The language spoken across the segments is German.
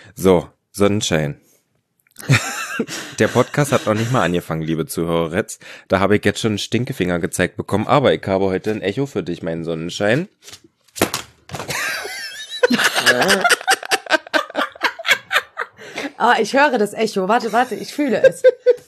So, Sonnenschein. Der Podcast hat noch nicht mal angefangen, liebe Zuhörer. Da habe ich jetzt schon einen Stinkefinger gezeigt bekommen, aber ich habe heute ein Echo für dich, meinen Sonnenschein. Ah, ich höre das Echo. Warte, ich fühle es.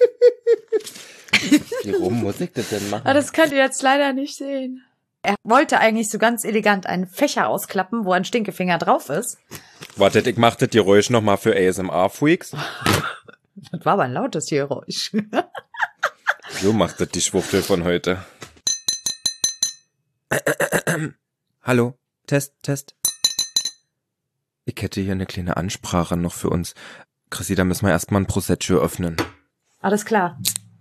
Wie rum muss ich das denn machen? Aber das könnt ihr jetzt leider nicht sehen. Er wollte eigentlich so ganz elegant einen Fächer ausklappen, wo ein Stinkefinger drauf ist. Wartet, ich mach das Geräusch nochmal für ASMR-Freaks. Das war aber ein lautes Geräusch. So macht das die Schwuchtel von heute. Hallo, Test. Ich hätte hier eine kleine Ansprache noch für uns. Chrissy, da müssen wir erstmal ein Prosecco öffnen. Alles klar.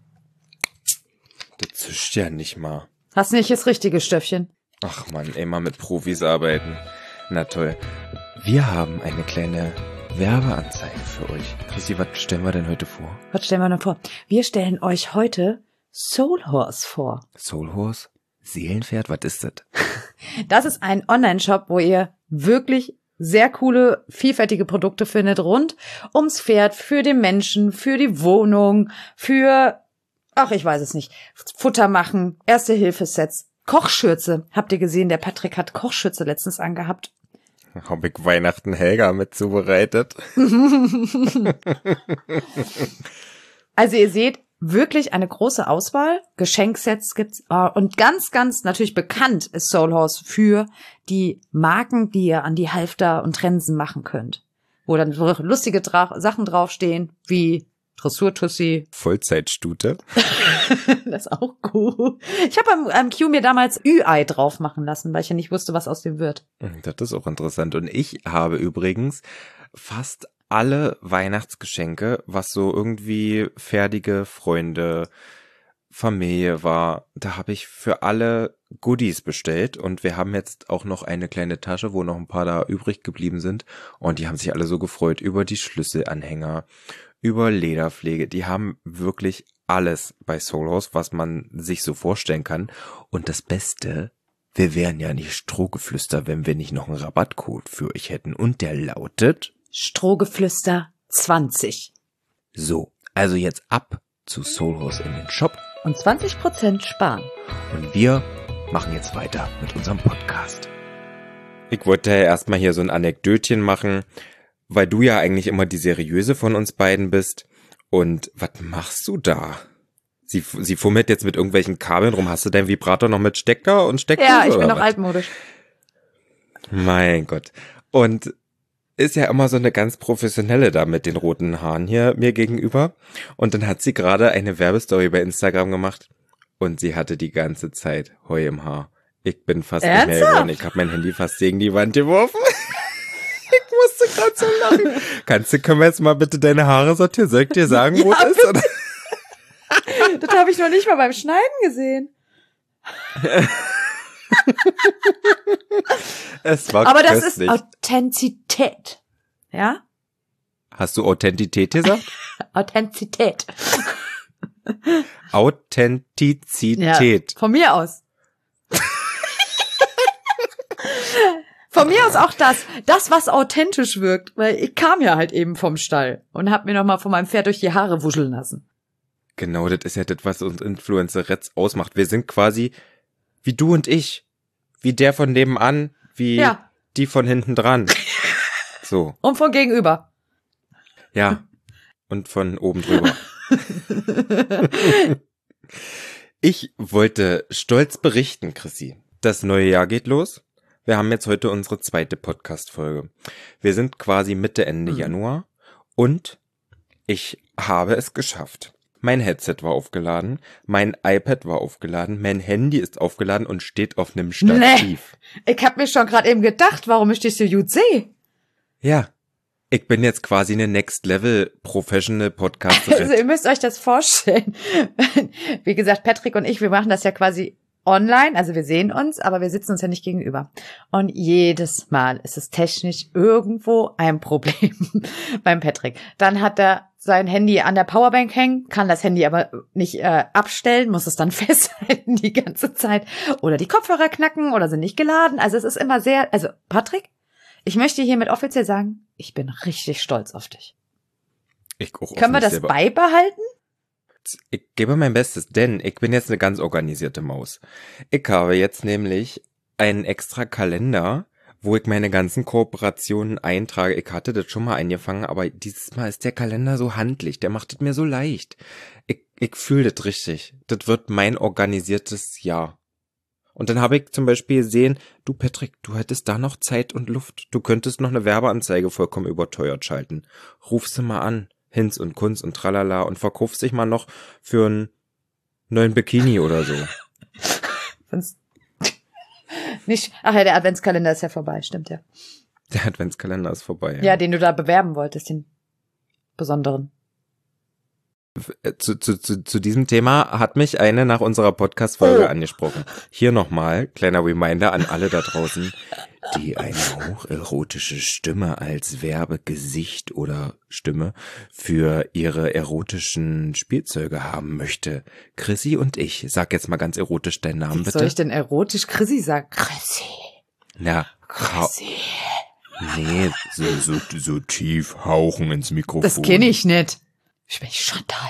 Das zischt ja nicht mal. Hast nicht das richtige Stöffchen. Ach man, immer mit Profis arbeiten. Na toll. Wir haben eine kleine Werbeanzeige für euch. Chrissy, was stellen wir denn heute vor? Was stellen wir denn vor? Wir stellen euch heute Soul Horse vor. Soul Horse? Seelenpferd? Was ist das? Das ist ein Online-Shop, wo ihr wirklich sehr coole, vielfältige Produkte findet rund ums Pferd, für den Menschen, für die Wohnung, für, ich weiß es nicht, Futter machen, Erste-Hilfe-Sets, Kochschürze. Habt ihr gesehen, der Patrick hat Kochschürze letztens angehabt. Hab ich Weihnachten Helga mit zubereitet. Also ihr seht, wirklich eine große Auswahl. Geschenksets gibt's. Und ganz, ganz natürlich bekannt ist Soul Horse für die Marken, die ihr an die Halfter und Trensen machen könnt. Wo dann so lustige Sachen draufstehen, wie Dressurtussi. Vollzeitstute. Das ist auch cool. Ich habe am Q mir damals Ü-Ei drauf machen lassen, weil ich ja nicht wusste, was aus dem wird. Das ist auch interessant. Und ich habe übrigens fast alle Weihnachtsgeschenke, was so irgendwie fertige Freunde, Familie war, da habe ich für alle Goodies bestellt und wir haben jetzt auch noch eine kleine Tasche, wo noch ein paar da übrig geblieben sind und die haben sich alle so gefreut über die Schlüsselanhänger, über Lederpflege. Die haben wirklich alles bei Soul Horse, was man sich so vorstellen kann. Und das Beste, wir wären ja nicht Strohgeflüster, wenn wir nicht noch einen Rabattcode für euch hätten und der lautet Strohgeflüster 20. So, also jetzt ab zu Soul Horse in den Shop. Und 20% sparen. Und wir machen jetzt weiter mit unserem Podcast. Ich wollte ja erstmal hier so ein Anekdötchen machen, weil du ja eigentlich immer die seriöse von uns beiden bist. Und was machst du da? Sie fummelt jetzt mit irgendwelchen Kabeln rum. Hast du deinen Vibrator noch mit Stecker und Steckdose? Ja, ich bin noch altmodisch. Mein Gott. Und ist ja immer so eine ganz professionelle da mit den roten Haaren hier mir gegenüber. Und dann hat sie gerade eine Werbestory bei Instagram gemacht und sie hatte die ganze Zeit Heu im Haar. Ich bin fast nicht mehr geworden. Ich habe mein Handy fast gegen die Wand geworfen. Ich musste gerade so lachen. Können wir jetzt mal bitte deine Haare sortieren? Soll ich dir sagen, wo es ist? Oder? Das habe ich noch nicht mal beim Schneiden gesehen. Es war aber köstlich. Das ist Authentizität. Ja? Hast du Authentität gesagt? Authentizität. Authentizität. Ja, von mir aus. Von mir aus auch das, was authentisch wirkt, weil ich kam ja halt eben vom Stall und hab mir nochmal von meinem Pferd durch die Haare wuscheln lassen. Genau, das ist ja das, was uns Influencerettes ausmacht. Wir sind quasi wie du und ich, wie der von nebenan, wie die von hinten dran. So. Und von gegenüber. Ja, und von oben drüber. Ich wollte stolz berichten, Chrissy. Das neue Jahr geht los. Wir haben jetzt heute unsere 2. Podcast-Folge. Wir sind quasi Mitte, Ende Januar und ich habe es geschafft. Mein Headset war aufgeladen, mein iPad war aufgeladen, mein Handy ist aufgeladen und steht auf einem Stativ. Nee, ich hab mir schon gerade eben gedacht, warum ich dich so gut sehe. Ja, ich bin jetzt quasi eine Next-Level-Professional Podcasterin. Also ihr müsst euch das vorstellen. Wie gesagt, Patrick und ich, wir machen das ja quasi online, also wir sehen uns, aber wir sitzen uns ja nicht gegenüber. Und jedes Mal ist es technisch irgendwo ein Problem beim Patrick. Dann hat er sein Handy an der Powerbank hängen, kann das Handy aber nicht abstellen, muss es dann festhalten die ganze Zeit. Oder die Kopfhörer knacken oder sind nicht geladen. Also es ist immer sehr, also Patrick, Ich möchte hiermit offiziell sagen, ich bin richtig stolz auf dich. Ich auch auf Können wir mich das selber. beibehalten? Ich gebe mein Bestes, denn ich bin jetzt eine ganz organisierte Maus. Ich habe jetzt nämlich einen extra Kalender, wo ich meine ganzen Kooperationen eintrage. Ich hatte das schon mal angefangen, aber dieses Mal ist der Kalender so handlich. Der macht es mir so leicht. Ich fühle das richtig. Das wird mein organisiertes Jahr. Und dann habe ich zum Beispiel gesehen, du Patrick, du hättest da noch Zeit und Luft. Du könntest noch eine Werbeanzeige vollkommen überteuert schalten. Ruf sie mal an. Hinz und Kunz und tralala und verkaufst dich mal noch für einen neuen Bikini oder so. Sonst nicht. Ach ja, der Adventskalender ist ja vorbei, stimmt ja. Der Adventskalender ist vorbei. Ja, den du da bewerben wolltest, den besonderen. Zu diesem Thema hat mich eine nach unserer Podcast-Folge angesprochen. Hier nochmal, kleiner Reminder an alle da draußen, die eine hocherotische Stimme als Werbegesicht oder Stimme für ihre erotischen Spielzeuge haben möchte. Chrissy und ich, sag jetzt mal ganz erotisch deinen Namen, bitte. Soll ich denn erotisch Chrissy sagen? Chrissy. Na, Chrissy. nee, so tief hauchen ins Mikrofon. Das kenne ich nicht. Ich bin Chantal.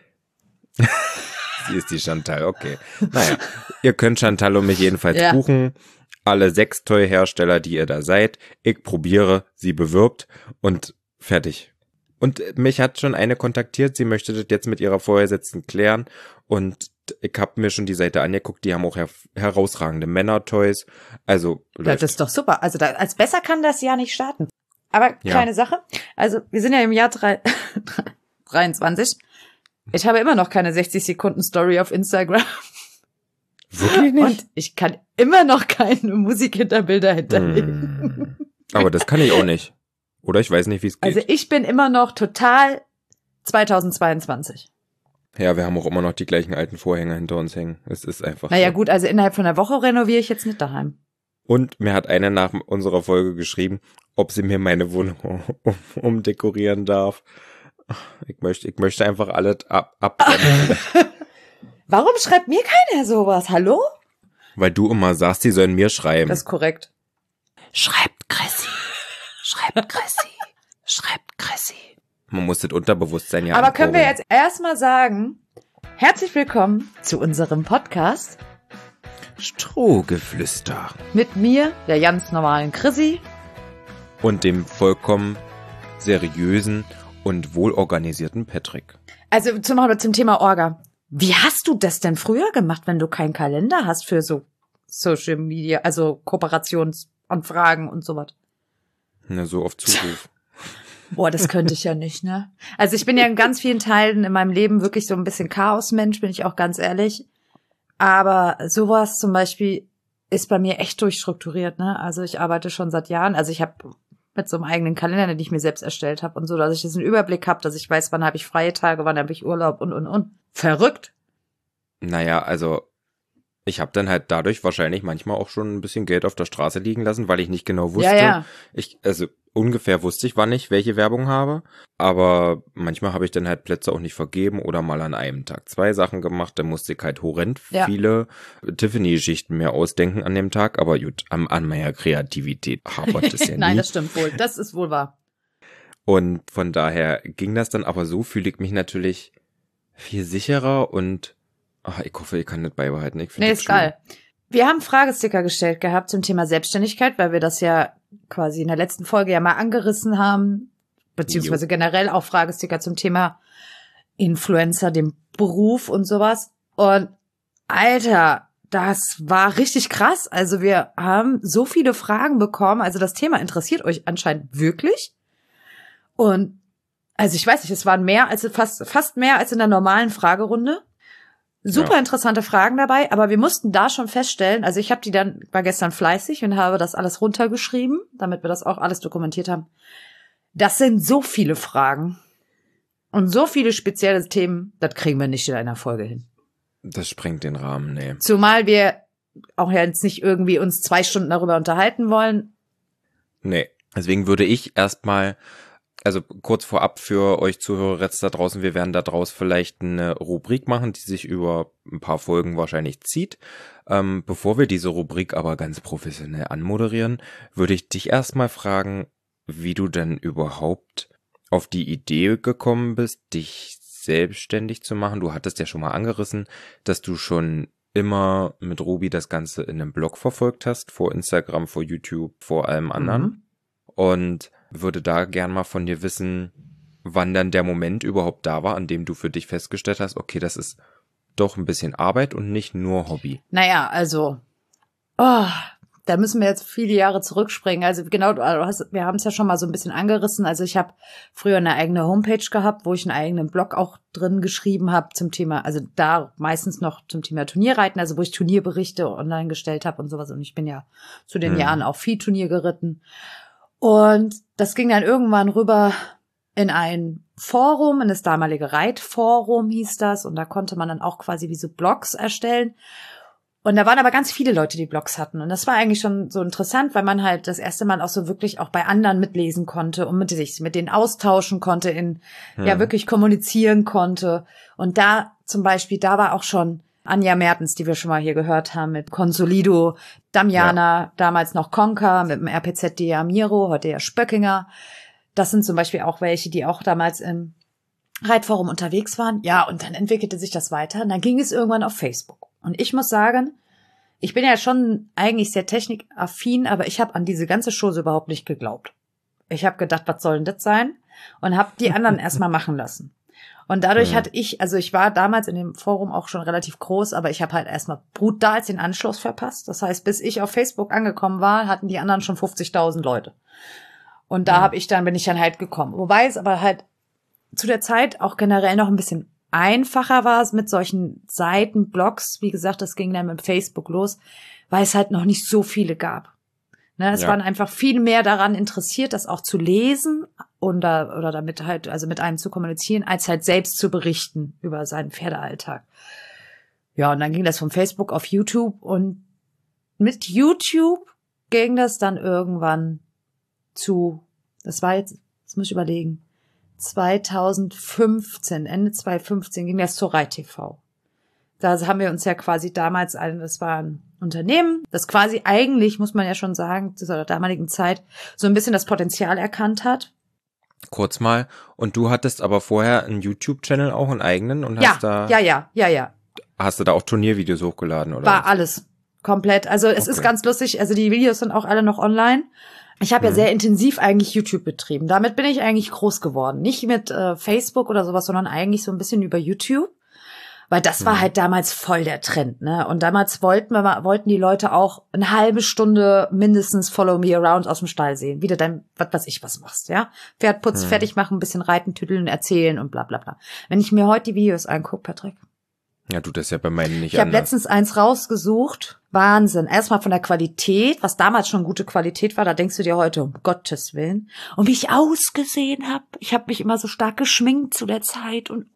Sie ist die Chantal, okay. Naja, ihr könnt Chantal und mich jedenfalls buchen. Alle Sextoy-Hersteller, die ihr da seid. Ich probiere, sie bewirbt und fertig. Und mich hat schon eine kontaktiert, sie möchte das jetzt mit ihrer Vorgesetzten klären. Und ich habe mir schon die Seite angeguckt, die haben auch herausragende Männer-Toys. Also Das ist doch super. Also als besser kann das Jahr nicht starten. Aber kleine Sache. Also wir sind ja im Jahr 23. Ich habe immer noch keine 60-Sekunden-Story auf Instagram. Wirklich nicht? Und ich kann immer noch keine Musikhinterbilder hinterlegen. Aber das kann ich auch nicht. Oder ich weiß nicht, wie es geht. Also ich bin immer noch total 2022. Ja, wir haben auch immer noch die gleichen alten Vorhänge hinter uns hängen. Es ist einfach Naja so. gut, also innerhalb von einer Woche renoviere ich jetzt nicht daheim. Und mir hat eine nach unserer Folge geschrieben, ob sie mir meine Wohnung umdekorieren darf. Ich möchte einfach alles abbrennen. Warum schreibt mir keiner sowas? Hallo? Weil du immer sagst, sie sollen mir schreiben. Das ist korrekt. Schreibt Chrissy. Schreibt Chrissy. Schreibt Chrissy. Man muss das Unterbewusstsein ja Aber können wir ankurbeln. jetzt erstmal sagen, herzlich willkommen zu unserem Podcast Strohgeflüster. mit mir, der ganz normalen Chrissy. Und dem vollkommen seriösen und wohlorganisierten Patrick. Also zum Thema Orga. Wie hast du das denn früher gemacht, wenn du keinen Kalender hast für so Social Media, also Kooperationsanfragen und sowas? Na, so auf Zuruf. Boah, das könnte ich ja nicht, ne? Also ich bin ja in ganz vielen Teilen in meinem Leben wirklich so ein bisschen Chaosmensch, bin ich auch ganz ehrlich. Aber sowas zum Beispiel ist bei mir echt durchstrukturiert, ne? Also ich arbeite schon seit Jahren, also ich habe mit so einem eigenen Kalender, den ich mir selbst erstellt habe und so, dass ich jetzt einen Überblick habe, dass ich weiß, wann habe ich freie Tage, wann habe ich Urlaub und. Verrückt. Naja, also ich habe dann halt dadurch wahrscheinlich manchmal auch schon ein bisschen Geld auf der Straße liegen lassen, weil ich nicht genau wusste. Ja. Also ungefähr wusste ich, wann ich welche Werbung habe, aber manchmal habe ich dann halt Plätze auch nicht vergeben oder mal an einem Tag 2 Sachen gemacht. Da musste ich halt horrend viele Tiffany-Geschichten mir ausdenken an dem Tag, aber gut, an meiner Kreativität hapert es ja nie. Nein, das stimmt wohl. Das ist wohl wahr. Und von daher ging das dann, aber so fühle ich mich natürlich viel sicherer und ich hoffe, ich kann das beibehalten. Ich finde das Ist schön. geil. Wir haben Fragesticker gestellt gehabt zum Thema Selbstständigkeit, weil wir das ja quasi in der letzten Folge ja mal angerissen haben, beziehungsweise generell auch Fragesticker zum Thema Influencer, dem Beruf und sowas. Und Alter, das war richtig krass. Also wir haben so viele Fragen bekommen. Also das Thema interessiert euch anscheinend wirklich. Und also ich weiß nicht, es waren mehr als fast mehr als in der normalen Fragerunde. Super interessante Fragen dabei, aber wir mussten da schon feststellen, also ich war gestern fleißig und habe das alles runtergeschrieben, damit wir das auch alles dokumentiert haben. Das sind so viele Fragen und so viele spezielle Themen, das kriegen wir nicht in einer Folge hin. Das sprengt den Rahmen, nee. Zumal wir auch jetzt nicht irgendwie uns 2 Stunden darüber unterhalten wollen. Nee. Deswegen würde ich erstmal also kurz vorab für euch Zuhörer jetzt da draußen, wir werden da draus vielleicht eine Rubrik machen, die sich über ein paar Folgen wahrscheinlich zieht. Bevor wir diese Rubrik aber ganz professionell anmoderieren, würde ich dich erstmal fragen, wie du denn überhaupt auf die Idee gekommen bist, dich selbstständig zu machen. Du hattest ja schon mal angerissen, dass du schon immer mit Ruby das Ganze in einem Blog verfolgt hast, vor Instagram, vor YouTube, vor allem anderen. Und würde da gern mal von dir wissen, wann dann der Moment überhaupt da war, an dem du für dich festgestellt hast, okay, das ist doch ein bisschen Arbeit und nicht nur Hobby. Naja, also, da müssen wir jetzt viele Jahre zurückspringen. Also genau, wir haben es ja schon mal so ein bisschen angerissen. Also ich habe früher eine eigene Homepage gehabt, wo ich einen eigenen Blog auch drin geschrieben habe zum Thema, also da meistens noch zum Thema Turnierreiten, also wo ich Turnierberichte online gestellt habe und sowas. Und ich bin ja zu den Jahren auch Viehturnier geritten. Und das ging dann irgendwann rüber in ein Forum, in das damalige Reitforum hieß das. Und da konnte man dann auch quasi wie so Blogs erstellen. Und da waren aber ganz viele Leute, die Blogs hatten. Und das war eigentlich schon so interessant, weil man halt das erste Mal auch so wirklich auch bei anderen mitlesen konnte und mit denen austauschen konnte, ja wirklich kommunizieren konnte. Und da zum Beispiel, da war auch schon Anja Mertens, die wir schon mal hier gehört haben, mit Consolido, Damiana, damals noch Conca, mit dem RPZ Dea Miro, heute ja Spöckinger. Das sind zum Beispiel auch welche, die auch damals im Reitforum unterwegs waren. Ja, und dann entwickelte sich das weiter. Und dann ging es irgendwann auf Facebook. Und ich muss sagen, ich bin ja schon eigentlich sehr technikaffin, aber ich habe an diese ganze Chose überhaupt nicht geglaubt. Ich habe gedacht, was soll denn das sein? Und habe die anderen erstmal machen lassen. Und dadurch hatte ich war damals in dem Forum auch schon relativ groß, aber ich habe halt erstmal brutal den Anschluss verpasst. Das heißt, bis ich auf Facebook angekommen war, hatten die anderen schon 50.000 Leute. Und da bin ich dann halt gekommen. Wobei es aber halt zu der Zeit auch generell noch ein bisschen einfacher war mit solchen Seiten, Blogs. Wie gesagt, das ging dann mit Facebook los, weil es halt noch nicht so viele gab. Ne, es waren einfach viel mehr daran interessiert, das auch zu lesen oder damit halt, also mit einem zu kommunizieren, als halt selbst zu berichten über seinen Pferdealltag. Ja, und dann ging das von Facebook auf YouTube und mit YouTube ging das dann irgendwann das muss ich überlegen, 2015, Ende 2015 ging das zur Reit-TV. Da haben wir uns ja quasi damals, das war ein Unternehmen, das quasi eigentlich, muss man ja schon sagen, zu der damaligen Zeit so ein bisschen das Potenzial erkannt hat. Kurz mal, und du hattest aber vorher einen YouTube-Channel auch, einen eigenen, und Ja. Hast du da auch Turniervideos hochgeladen, oder? War alles. Komplett. Also es ist ganz lustig, also die Videos sind auch alle noch online. Ich habe ja sehr intensiv eigentlich YouTube betrieben. Damit bin ich eigentlich groß geworden. Nicht mit Facebook oder sowas, sondern eigentlich so ein bisschen über YouTube. Weil das war halt damals voll der Trend, ne? Und damals wollten die Leute auch eine halbe Stunde mindestens Follow Me Around aus dem Stall sehen. Wie du dann, was machst, ja? Pferd putzen, fertig machen, ein bisschen reiten, tütteln, erzählen und bla bla bla. Wenn ich mir heute die Videos angucke, Patrick. Ja, du, das ist ja bei meinen nicht Ich habe anders. letztens eins rausgesucht. Wahnsinn. Erstmal von der Qualität, was damals schon gute Qualität war, da denkst du dir heute, um Gottes Willen. Und wie ich ausgesehen habe. Ich habe mich immer so stark geschminkt zu der Zeit und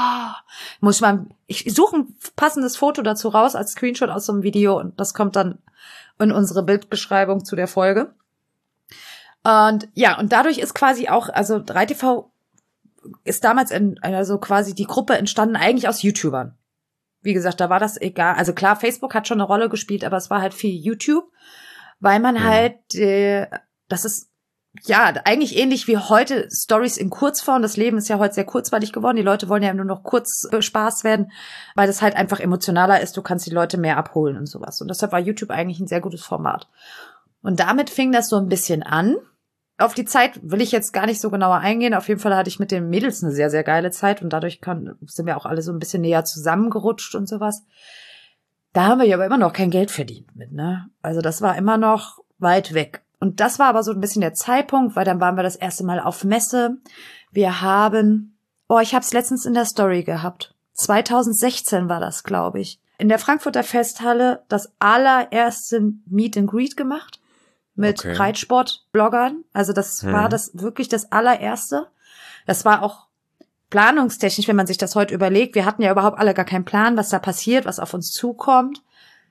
ich suche ein passendes Foto dazu raus als Screenshot aus so einem Video und das kommt dann in unsere Bildbeschreibung zu der Folge. Und ja, und dadurch ist quasi auch, also Reit-TV ist damals also quasi die Gruppe entstanden eigentlich aus YouTubern. Wie gesagt, da war das egal. Also klar, Facebook hat schon eine Rolle gespielt, aber es war halt viel YouTube, weil man halt, das ist ja eigentlich ähnlich wie heute Stories in Kurzform. Das Leben ist ja heute sehr kurzweilig geworden. Die Leute wollen ja nur noch kurz bespaßt werden, weil das halt einfach emotionaler ist. Du kannst die Leute mehr abholen und sowas. Und deshalb war YouTube eigentlich ein sehr gutes Format. Und damit fing das so ein bisschen an. Auf die Zeit will ich jetzt gar nicht so genauer eingehen. Auf jeden Fall hatte ich mit den Mädels eine sehr, sehr geile Zeit und dadurch sind wir auch alle so ein bisschen näher zusammengerutscht und sowas. Da haben wir ja aber immer noch kein Geld verdient mit, ne? Also das war immer noch weit weg. Und das war aber so ein bisschen der Zeitpunkt, weil dann waren wir das erste Mal auf Messe. Ich habe es letztens in der Story gehabt. 2016 war das, glaube ich. In der Frankfurter Festhalle das allererste Meet and Greet gemacht. Mit Reitsport-Bloggern. Also das war das wirklich das allererste. Das war auch planungstechnisch, wenn man sich das heute überlegt. Wir hatten ja überhaupt alle gar keinen Plan, was da passiert, was auf uns zukommt.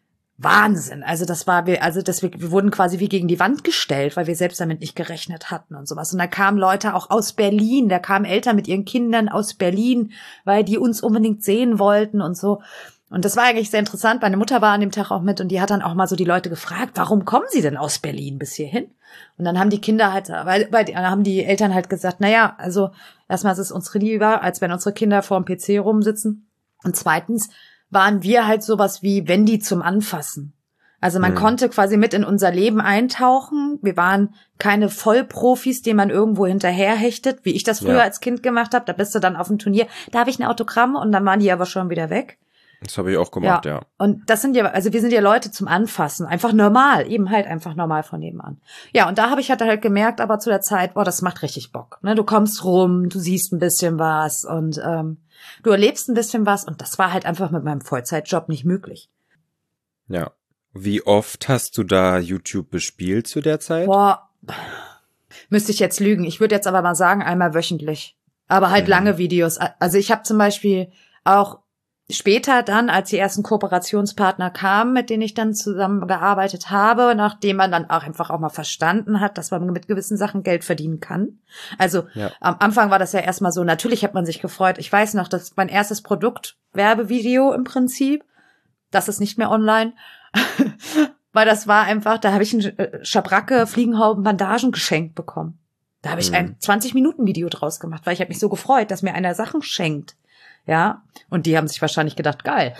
Wahnsinn. Also wir wurden quasi wie gegen die Wand gestellt, weil wir selbst damit nicht gerechnet hatten und sowas. Und da kamen Leute auch aus Berlin, da kamen Eltern mit ihren Kindern aus Berlin, weil die uns unbedingt sehen wollten und so. Und das war eigentlich sehr interessant. Meine Mutter war an dem Tag auch mit und die hat dann auch mal so die Leute gefragt, warum kommen sie denn aus Berlin bis hierhin? Und dann haben die Kinder halt, haben die Eltern halt gesagt, naja, also erstmal ist es uns lieber, als wenn unsere Kinder vor dem PC rumsitzen. Und zweitens waren wir halt sowas wie Wendy zum Anfassen. Also man konnte quasi mit in unser Leben eintauchen. Wir waren keine Vollprofis, denen man irgendwo hinterherhechtet, wie ich das früher als Kind gemacht habe. Da bist du dann auf dem Turnier, darf ich ein Autogramm? Und dann waren die aber schon wieder weg. Das habe ich auch gemacht, ja. Und das sind wir sind ja Leute zum Anfassen, einfach normal, eben halt einfach normal von nebenan. Ja, und da habe ich halt gemerkt, aber zu der Zeit, das macht richtig Bock. Ne? Du kommst rum, du siehst ein bisschen was und du erlebst ein bisschen was und das war halt einfach mit meinem Vollzeitjob nicht möglich. Ja. Wie oft hast du da YouTube bespielt zu der Zeit? Müsste ich jetzt lügen. Ich würde jetzt aber mal sagen, einmal wöchentlich. Aber halt lange Videos. Also ich habe zum Beispiel auch später dann, als die ersten Kooperationspartner kamen, mit denen ich dann zusammengearbeitet habe, nachdem man dann auch einfach auch mal verstanden hat, dass man mit gewissen Sachen Geld verdienen kann. Also am Anfang war das ja erstmal so, natürlich hat man sich gefreut. Ich weiß noch, das ist mein erstes Produkt-Werbevideo im Prinzip. Das ist nicht mehr online. Weil das war einfach, da habe ich ein Schabracke, Fliegenhauben, Bandagen geschenkt bekommen. Da habe ich ein 20-Minuten-Video draus gemacht, weil ich habe mich so gefreut, dass mir einer Sachen schenkt. Ja, und die haben sich wahrscheinlich gedacht, geil,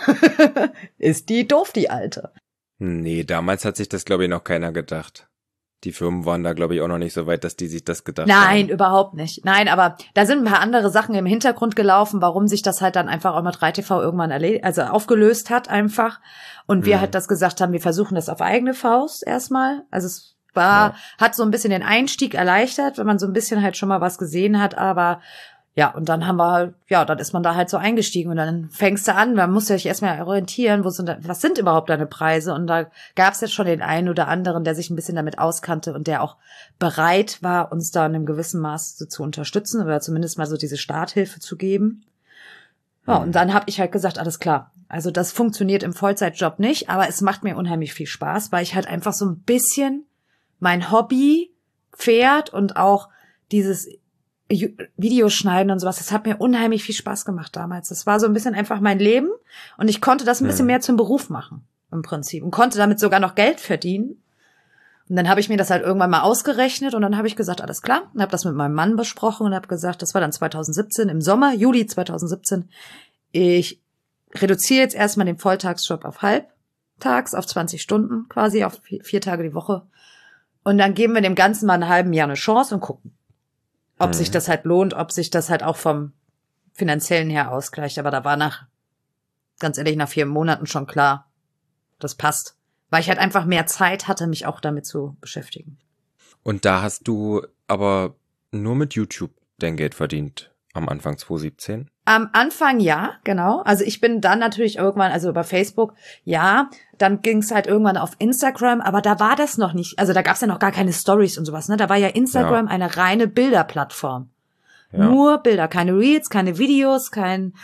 ist die doof, die Alte. Nee, damals hat sich das, glaube ich, noch keiner gedacht. Die Firmen waren da, glaube ich, auch noch nicht so weit, dass die sich das gedacht haben. Nein, überhaupt nicht. Nein, aber da sind ein paar andere Sachen im Hintergrund gelaufen, warum sich das halt dann einfach auch mit 3TV irgendwann aufgelöst hat einfach. Und wir halt das gesagt haben, wir versuchen das auf eigene Faust erstmal. Also es hat so ein bisschen den Einstieg erleichtert, wenn man so ein bisschen halt schon mal was gesehen hat, aber ja, und dann haben wir halt, dann ist man da halt so eingestiegen und dann fängst du an, man muss sich erstmal orientieren, was sind überhaupt deine Preise? Und da gab es jetzt schon den einen oder anderen, der sich ein bisschen damit auskannte und der auch bereit war, uns da in einem gewissen Maß zu unterstützen oder zumindest mal so diese Starthilfe zu geben. Ja, und dann habe ich halt gesagt, alles klar, also das funktioniert im Vollzeitjob nicht, aber es macht mir unheimlich viel Spaß, weil ich halt einfach so ein bisschen mein Hobby, Pferd und auch dieses Videoschneiden und sowas, das hat mir unheimlich viel Spaß gemacht damals. Das war so ein bisschen einfach mein Leben und ich konnte das ein bisschen mehr zum Beruf machen im Prinzip und konnte damit sogar noch Geld verdienen. Und dann habe ich mir das halt irgendwann mal ausgerechnet und dann habe ich gesagt, alles klar, und habe das mit meinem Mann besprochen und habe gesagt, das war dann 2017 im Sommer, Juli 2017, ich reduziere jetzt erstmal den Volltagsjob auf halbtags, auf 20 Stunden quasi, auf 4 Tage die Woche und dann geben wir dem Ganzen mal ein halben Jahr eine Chance und gucken, ob sich das halt lohnt, ob sich das halt auch vom finanziellen her ausgleicht. Aber da war ganz ehrlich, nach 4 Monaten schon klar, das passt. Weil ich halt einfach mehr Zeit hatte, mich auch damit zu beschäftigen. Und da hast du aber nur mit YouTube dein Geld verdient am Anfang 2017? Am Anfang ja, genau. Also ich bin dann natürlich irgendwann, also über Facebook, ja. Dann ging es halt irgendwann auf Instagram, aber da war das noch nicht. Also da gab es ja noch gar keine Stories und sowas. Ne? Da war ja Instagram eine reine Bilderplattform. Ja. Nur Bilder, keine Reels, keine Videos, kein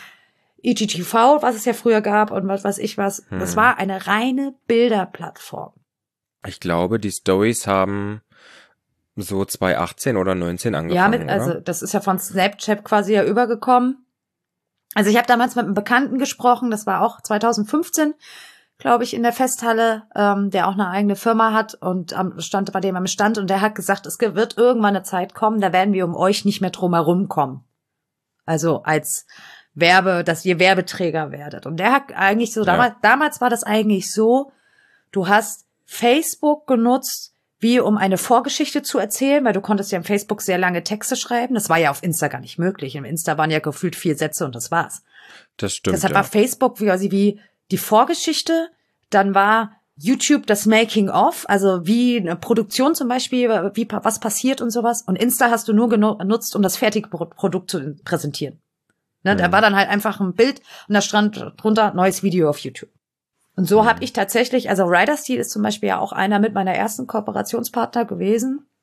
IGTV, was es ja früher gab und was weiß ich was. Das war eine reine Bilderplattform. Ich glaube, die Stories haben so 2018 oder 19 angefangen, ja, also das ist ja von Snapchat quasi ja übergekommen. Also ich habe damals mit einem Bekannten gesprochen, das war auch 2015, glaube ich, in der Festhalle, der auch eine eigene Firma hat und stand bei dem am Stand und der hat gesagt, es wird irgendwann eine Zeit kommen, da werden wir um euch nicht mehr drum herum kommen. Also als dass ihr Werbeträger werdet. Und der hat eigentlich so, damals war das eigentlich so, du hast Facebook genutzt, wie um eine Vorgeschichte zu erzählen, weil du konntest ja im Facebook sehr lange Texte schreiben. Das war ja auf Insta gar nicht möglich. Im Insta waren ja gefühlt 4 Sätze und das war's. Das stimmt. Deshalb war Facebook quasi wie die Vorgeschichte, dann war YouTube das Making-of, also wie eine Produktion zum Beispiel, was passiert und sowas. Und Insta hast du nur genutzt, um das fertige Produkt zu präsentieren. Ne, da war dann halt einfach ein Bild und da stand drunter neues Video auf YouTube. Und so habe ich tatsächlich, also Rider Steel ist zum Beispiel ja auch einer mit meiner ersten Kooperationspartner gewesen.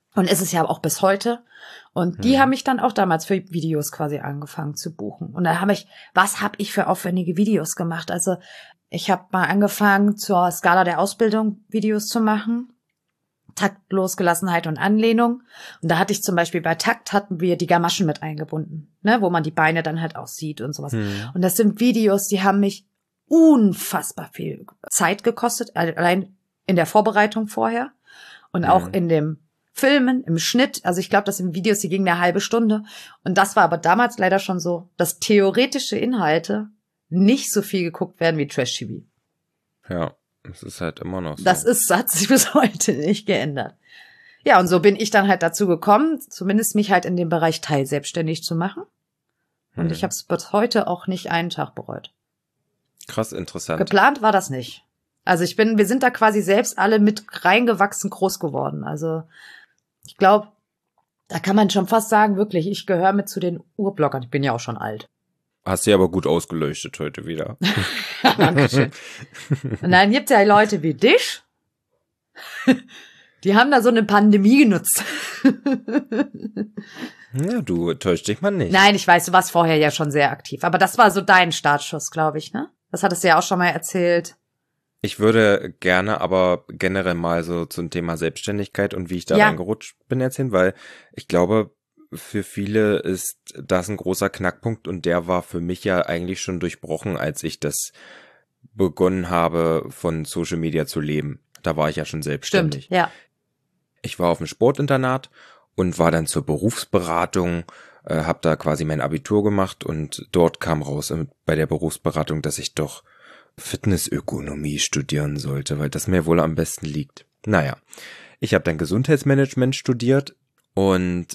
Und ist es ja auch bis heute. Und die haben mich dann auch damals für Videos quasi angefangen zu buchen. Und dann was habe ich für aufwendige Videos gemacht? Also ich habe mal angefangen, zur Skala der Ausbildung Videos zu machen. Takt, Losgelassenheit und Anlehnung. Und da hatte ich zum Beispiel bei Takt hatten wir die Gamaschen mit eingebunden, ne, wo man die Beine dann halt auch sieht und sowas. Und das sind Videos, die haben mich unfassbar viel Zeit gekostet, allein in der Vorbereitung vorher und auch in dem Filmen, im Schnitt. Also ich glaube, das sind Videos, die gingen eine halbe Stunde. Und das war aber damals leider schon so, dass theoretische Inhalte nicht so viel geguckt werden wie Trash-TV. Ja, es ist halt immer noch so. Hat sich bis heute nicht geändert. Ja, und so bin ich dann halt dazu gekommen, zumindest mich halt in dem Bereich teilselbstständig zu machen. Und ich habe es bis heute auch nicht einen Tag bereut. Krass interessant. Geplant war das nicht. Also wir sind da quasi selbst alle mit reingewachsen groß geworden. Also ich glaube, da kann man schon fast sagen, wirklich, ich gehöre mit zu den Urbloggern. Ich bin ja auch schon alt. Hast du aber gut ausgeleuchtet heute wieder. Dankeschön. Und dann gibt's ja Leute wie dich, die haben da so eine Pandemie genutzt. Ja, du täuscht dich mal nicht. Nein, ich weiß, du warst vorher ja schon sehr aktiv. Aber das war so dein Startschuss, glaube ich, ne? Das hattest du ja auch schon mal erzählt. Ich würde gerne aber generell mal so zum Thema Selbstständigkeit und wie ich da reingerutscht bin erzählen, weil ich glaube, für viele ist das ein großer Knackpunkt und der war für mich ja eigentlich schon durchbrochen, als ich das begonnen habe, von Social Media zu leben. Da war ich ja schon selbstständig. Stimmt, ja. Ich war auf dem Sportinternat und war dann zur Berufsberatung, habe da quasi mein Abitur gemacht und dort kam raus bei der Berufsberatung, dass ich doch Fitnessökonomie studieren sollte, weil das mir wohl am besten liegt. Naja, ich habe dann Gesundheitsmanagement studiert und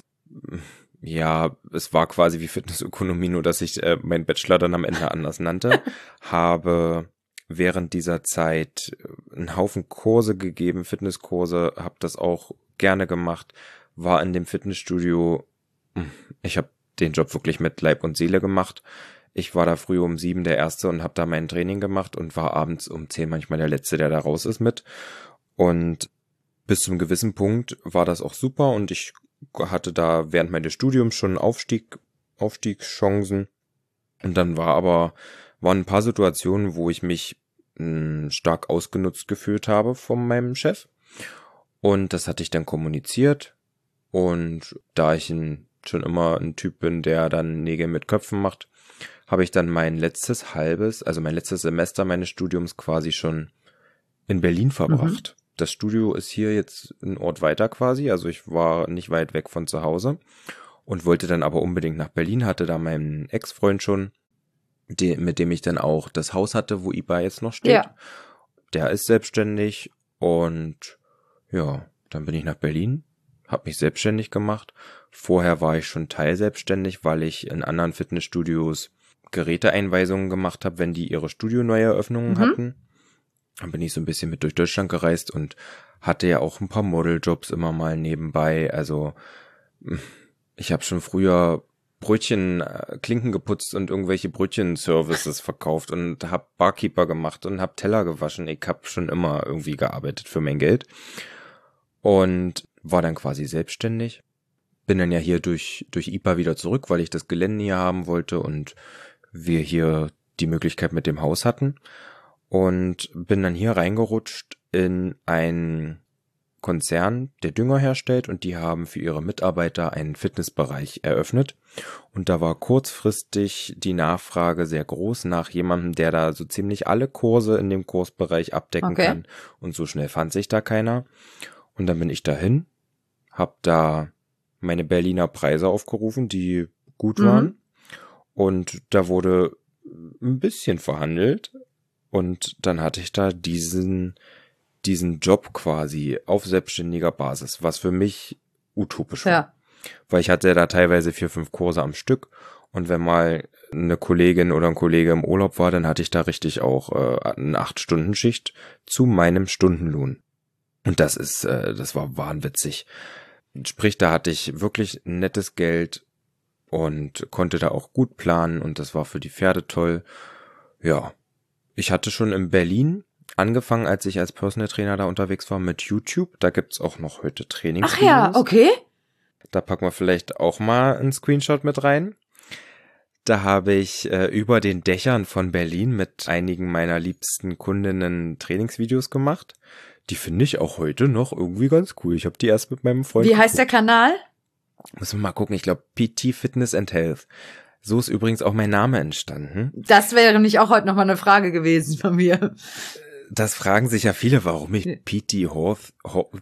ja, es war quasi wie Fitnessökonomie, nur dass ich meinen Bachelor dann am Ende anders nannte. Habe während dieser Zeit einen Haufen Kurse gegeben, Fitnesskurse, habe das auch gerne gemacht, war in dem Fitnessstudio. Ich habe den Job wirklich mit Leib und Seele gemacht. Ich war da früh um 7 der Erste und habe da mein Training gemacht und war abends um 10 manchmal der Letzte, der da raus ist mit. Und bis zum gewissen Punkt war das auch super und ich hatte da während meines Studiums schon Aufstiegschancen. Und dann waren ein paar Situationen, wo ich mich stark ausgenutzt gefühlt habe von meinem Chef. Und das hatte ich dann kommuniziert. Und da ich schon immer ein Typ bin, der dann Nägel mit Köpfen macht, habe ich dann mein letztes Semester meines Studiums quasi schon in Berlin verbracht. Das Studio ist hier jetzt ein Ort weiter quasi, also ich war nicht weit weg von zu Hause und wollte dann aber unbedingt nach Berlin, hatte da meinen Ex-Freund schon, mit dem ich dann auch das Haus hatte, wo IBA jetzt noch steht. Ja. Der ist selbstständig und ja, dann bin ich nach Berlin, habe mich selbstständig gemacht. Vorher war ich schon teilselbstständig, weil ich in anderen Fitnessstudios Geräteeinweisungen gemacht habe, wenn die ihre Studio-Neueröffnungen hatten. Dann bin ich so ein bisschen mit durch Deutschland gereist und hatte ja auch ein paar Modeljobs immer mal nebenbei. Also ich habe schon früher Klinken geputzt und irgendwelche Brötchen-Services verkauft und habe Barkeeper gemacht und habe Teller gewaschen. Ich habe schon immer irgendwie gearbeitet für mein Geld und war dann quasi selbstständig. Bin dann ja hier durch IPA wieder zurück, weil ich das Gelände hier haben wollte und wir hier die Möglichkeit mit dem Haus hatten. Und bin dann hier reingerutscht in einen Konzern, der Dünger herstellt und die haben für ihre Mitarbeiter einen Fitnessbereich eröffnet. Und da war kurzfristig die Nachfrage sehr groß nach jemandem, der da so ziemlich alle Kurse in dem Kursbereich abdecken kann. Und so schnell fand sich da keiner. Und dann bin ich dahin, hab da meine Berliner Preise aufgerufen, die gut waren. Und da wurde ein bisschen verhandelt. Und dann hatte ich da diesen Job quasi auf selbstständiger Basis, was für mich utopisch war. Ja. Weil ich hatte da teilweise 4, 5 Kurse am Stück. Und wenn mal eine Kollegin oder ein Kollege im Urlaub war, dann hatte ich da richtig auch eine 8-Stunden-Schicht zu meinem Stundenlohn. Und das war wahnwitzig. Sprich, da hatte ich wirklich nettes Geld und konnte da auch gut planen und das war für die Pferde toll. Ja. Ich hatte schon in Berlin angefangen, als ich als Personal Trainer da unterwegs war mit YouTube. Da gibt's auch noch heute Ach Trainingsvideos. ja, okay. Da packen wir vielleicht auch mal einen Screenshot mit rein. Da habe ich über den Dächern von Berlin mit einigen meiner liebsten Kundinnen Trainingsvideos gemacht. Die finde ich auch heute noch irgendwie ganz cool. Ich habe die erst mit meinem Freund Wie heißt der Kanal? Muss man mal gucken. Ich glaube PT Fitness and Health. So ist übrigens auch mein Name entstanden. Das wäre nicht auch heute nochmal eine Frage gewesen von mir. Das fragen sich ja viele, warum ich PT Horse,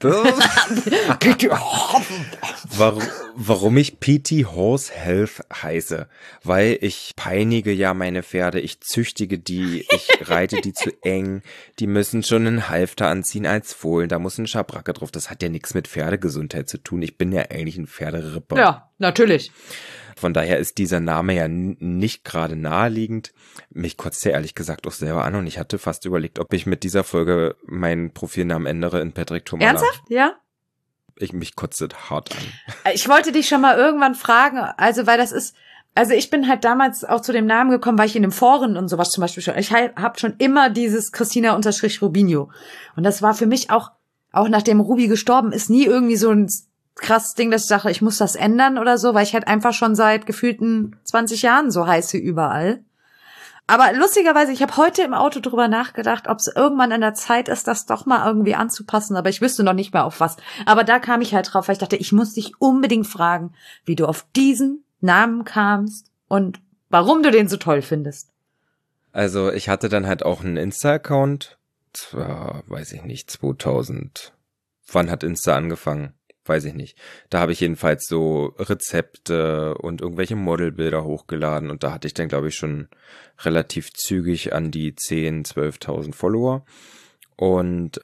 warum ich PT Horse Health heiße. Weil ich peinige ja meine Pferde, ich züchtige die, ich reite die zu eng, die müssen schon einen Halfter anziehen als Fohlen, da muss ein Schabracke drauf. Das hat ja nichts mit Pferdegesundheit zu tun. Ich bin ja eigentlich ein Pferderipper. Ja, natürlich. Von daher ist dieser Name ja nicht gerade naheliegend. Mich kotzt er ehrlich gesagt auch selber an und ich hatte fast überlegt, ob ich mit dieser Folge meinen Profilnamen ändere in Patrick Thomalla. Ernsthaft? Ja? Mich kotzt es hart an. Ich wollte dich schon mal irgendwann fragen, also weil das ist, also ich bin halt damals auch zu dem Namen gekommen, weil ich in den Foren und sowas zum Beispiel schon, ich habe schon immer dieses Christina-Rubinho. Und das war für mich auch nachdem Ruby gestorben ist, nie irgendwie so ein krasses Ding, dass ich sage, ich muss das ändern oder so, weil ich halt einfach schon seit gefühlten 20 Jahren so heiße überall. Aber lustigerweise, ich habe heute im Auto drüber nachgedacht, ob es irgendwann an der Zeit ist, das doch mal irgendwie anzupassen, aber ich wüsste noch nicht mehr auf was. Aber da kam ich halt drauf, weil ich dachte, ich muss dich unbedingt fragen, wie du auf diesen Namen kamst und warum du den so toll findest. Also ich hatte dann halt auch einen Insta-Account, weiß ich nicht, 2000. Wann hat Insta angefangen? Weiß ich nicht. Da habe ich jedenfalls so Rezepte und irgendwelche Modelbilder hochgeladen und da hatte ich dann, glaube ich, schon relativ zügig an die 10.000, 12.000 Follower. Und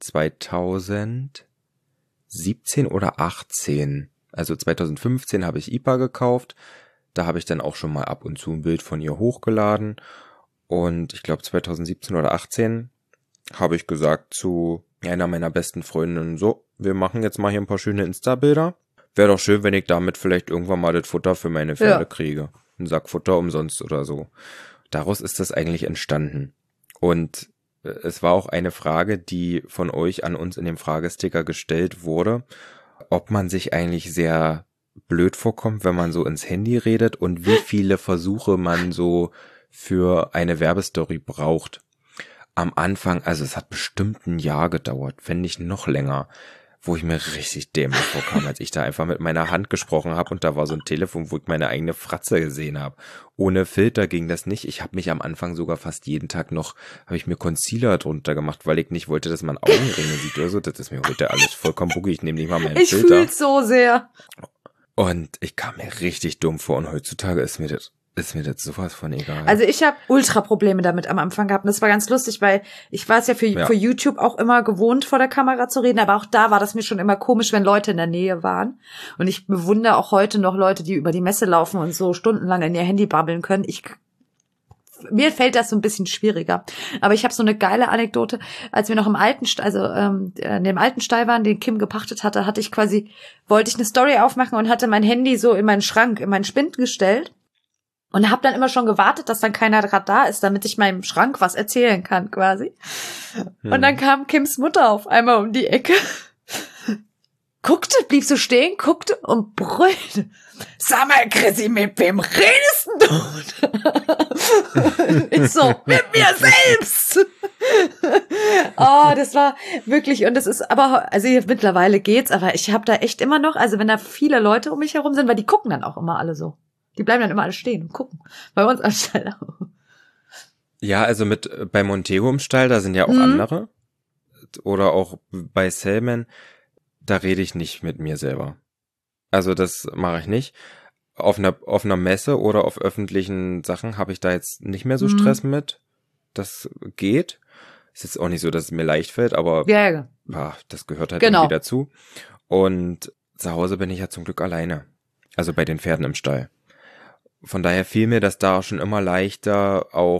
2017 oder 18, also 2015 habe ich IPA gekauft. Da habe ich dann auch schon mal ab und zu ein Bild von ihr hochgeladen. Und ich glaube 2017 oder 18 habe ich gesagt zu einer meiner besten Freundinnen, so, wir machen jetzt mal hier ein paar schöne Insta-Bilder. Wäre doch schön, wenn ich damit vielleicht irgendwann mal das Futter für meine Pferde kriege. Ein Sack Futter umsonst oder so. Daraus ist das eigentlich entstanden. Und es war auch eine Frage, die von euch an uns in dem Fragesticker gestellt wurde, ob man sich eigentlich sehr blöd vorkommt, wenn man so ins Handy redet und wie viele Versuche man so für eine Werbestory braucht. Am Anfang, also es hat bestimmt ein Jahr gedauert, wenn nicht noch länger, wo ich mir richtig dämlich vorkam, als ich da einfach mit meiner Hand gesprochen habe und da war so ein Telefon, wo ich meine eigene Fratze gesehen habe. Ohne Filter ging das nicht. Ich habe mich am Anfang sogar fast jeden Tag habe ich mir Concealer drunter gemacht, weil ich nicht wollte, dass man Augenringe sieht oder so. Das ist mir heute alles vollkommen buggy. Ich nehme nicht mal meinen Filter. Ich fühl's so sehr. Und ich kam mir richtig dumm vor und heutzutage ist mir das sowas von egal. Also ich habe Ultra-Probleme damit am Anfang gehabt. Und das war ganz lustig, weil ich war es ja für YouTube auch immer gewohnt, vor der Kamera zu reden. Aber auch da war das mir schon immer komisch, wenn Leute in der Nähe waren. Und ich bewundere auch heute noch Leute, die über die Messe laufen und so stundenlang in ihr Handy babbeln können. Mir fällt das so ein bisschen schwieriger. Aber ich habe so eine geile Anekdote. Als wir noch in dem alten Stall waren, den Kim gepachtet hatte, wollte ich eine Story aufmachen und hatte mein Handy so in meinen Schrank, in meinen Spind gestellt. Und habe dann immer schon gewartet, dass dann keiner gerade da ist, damit ich meinem Schrank was erzählen kann, quasi. Und dann kam Kims Mutter auf einmal um die Ecke, blieb so stehen, guckte und brüllte. Sag mal, Chrissy, mit wem redest du? Ich so, mit mir selbst. Oh, das war wirklich, und das ist aber, also mittlerweile geht's, aber ich habe da echt immer noch, also wenn da viele Leute um mich herum sind, weil die gucken dann auch immer alle so. Die bleiben dann immer alle stehen und gucken. Bei uns am Stall auch. Ja, also bei Montego im Stall, da sind ja auch andere. Oder auch bei Selman, da rede ich nicht mit mir selber. Also das mache ich nicht. Auf einer Messe oder auf öffentlichen Sachen habe ich da jetzt nicht mehr so Stress mit. Das geht. Ist jetzt auch nicht so, dass es mir leicht fällt, aber das gehört halt irgendwie dazu. Und zu Hause bin ich ja zum Glück alleine. Also bei den Pferden im Stall. Von daher fiel mir das da schon immer leichter, auch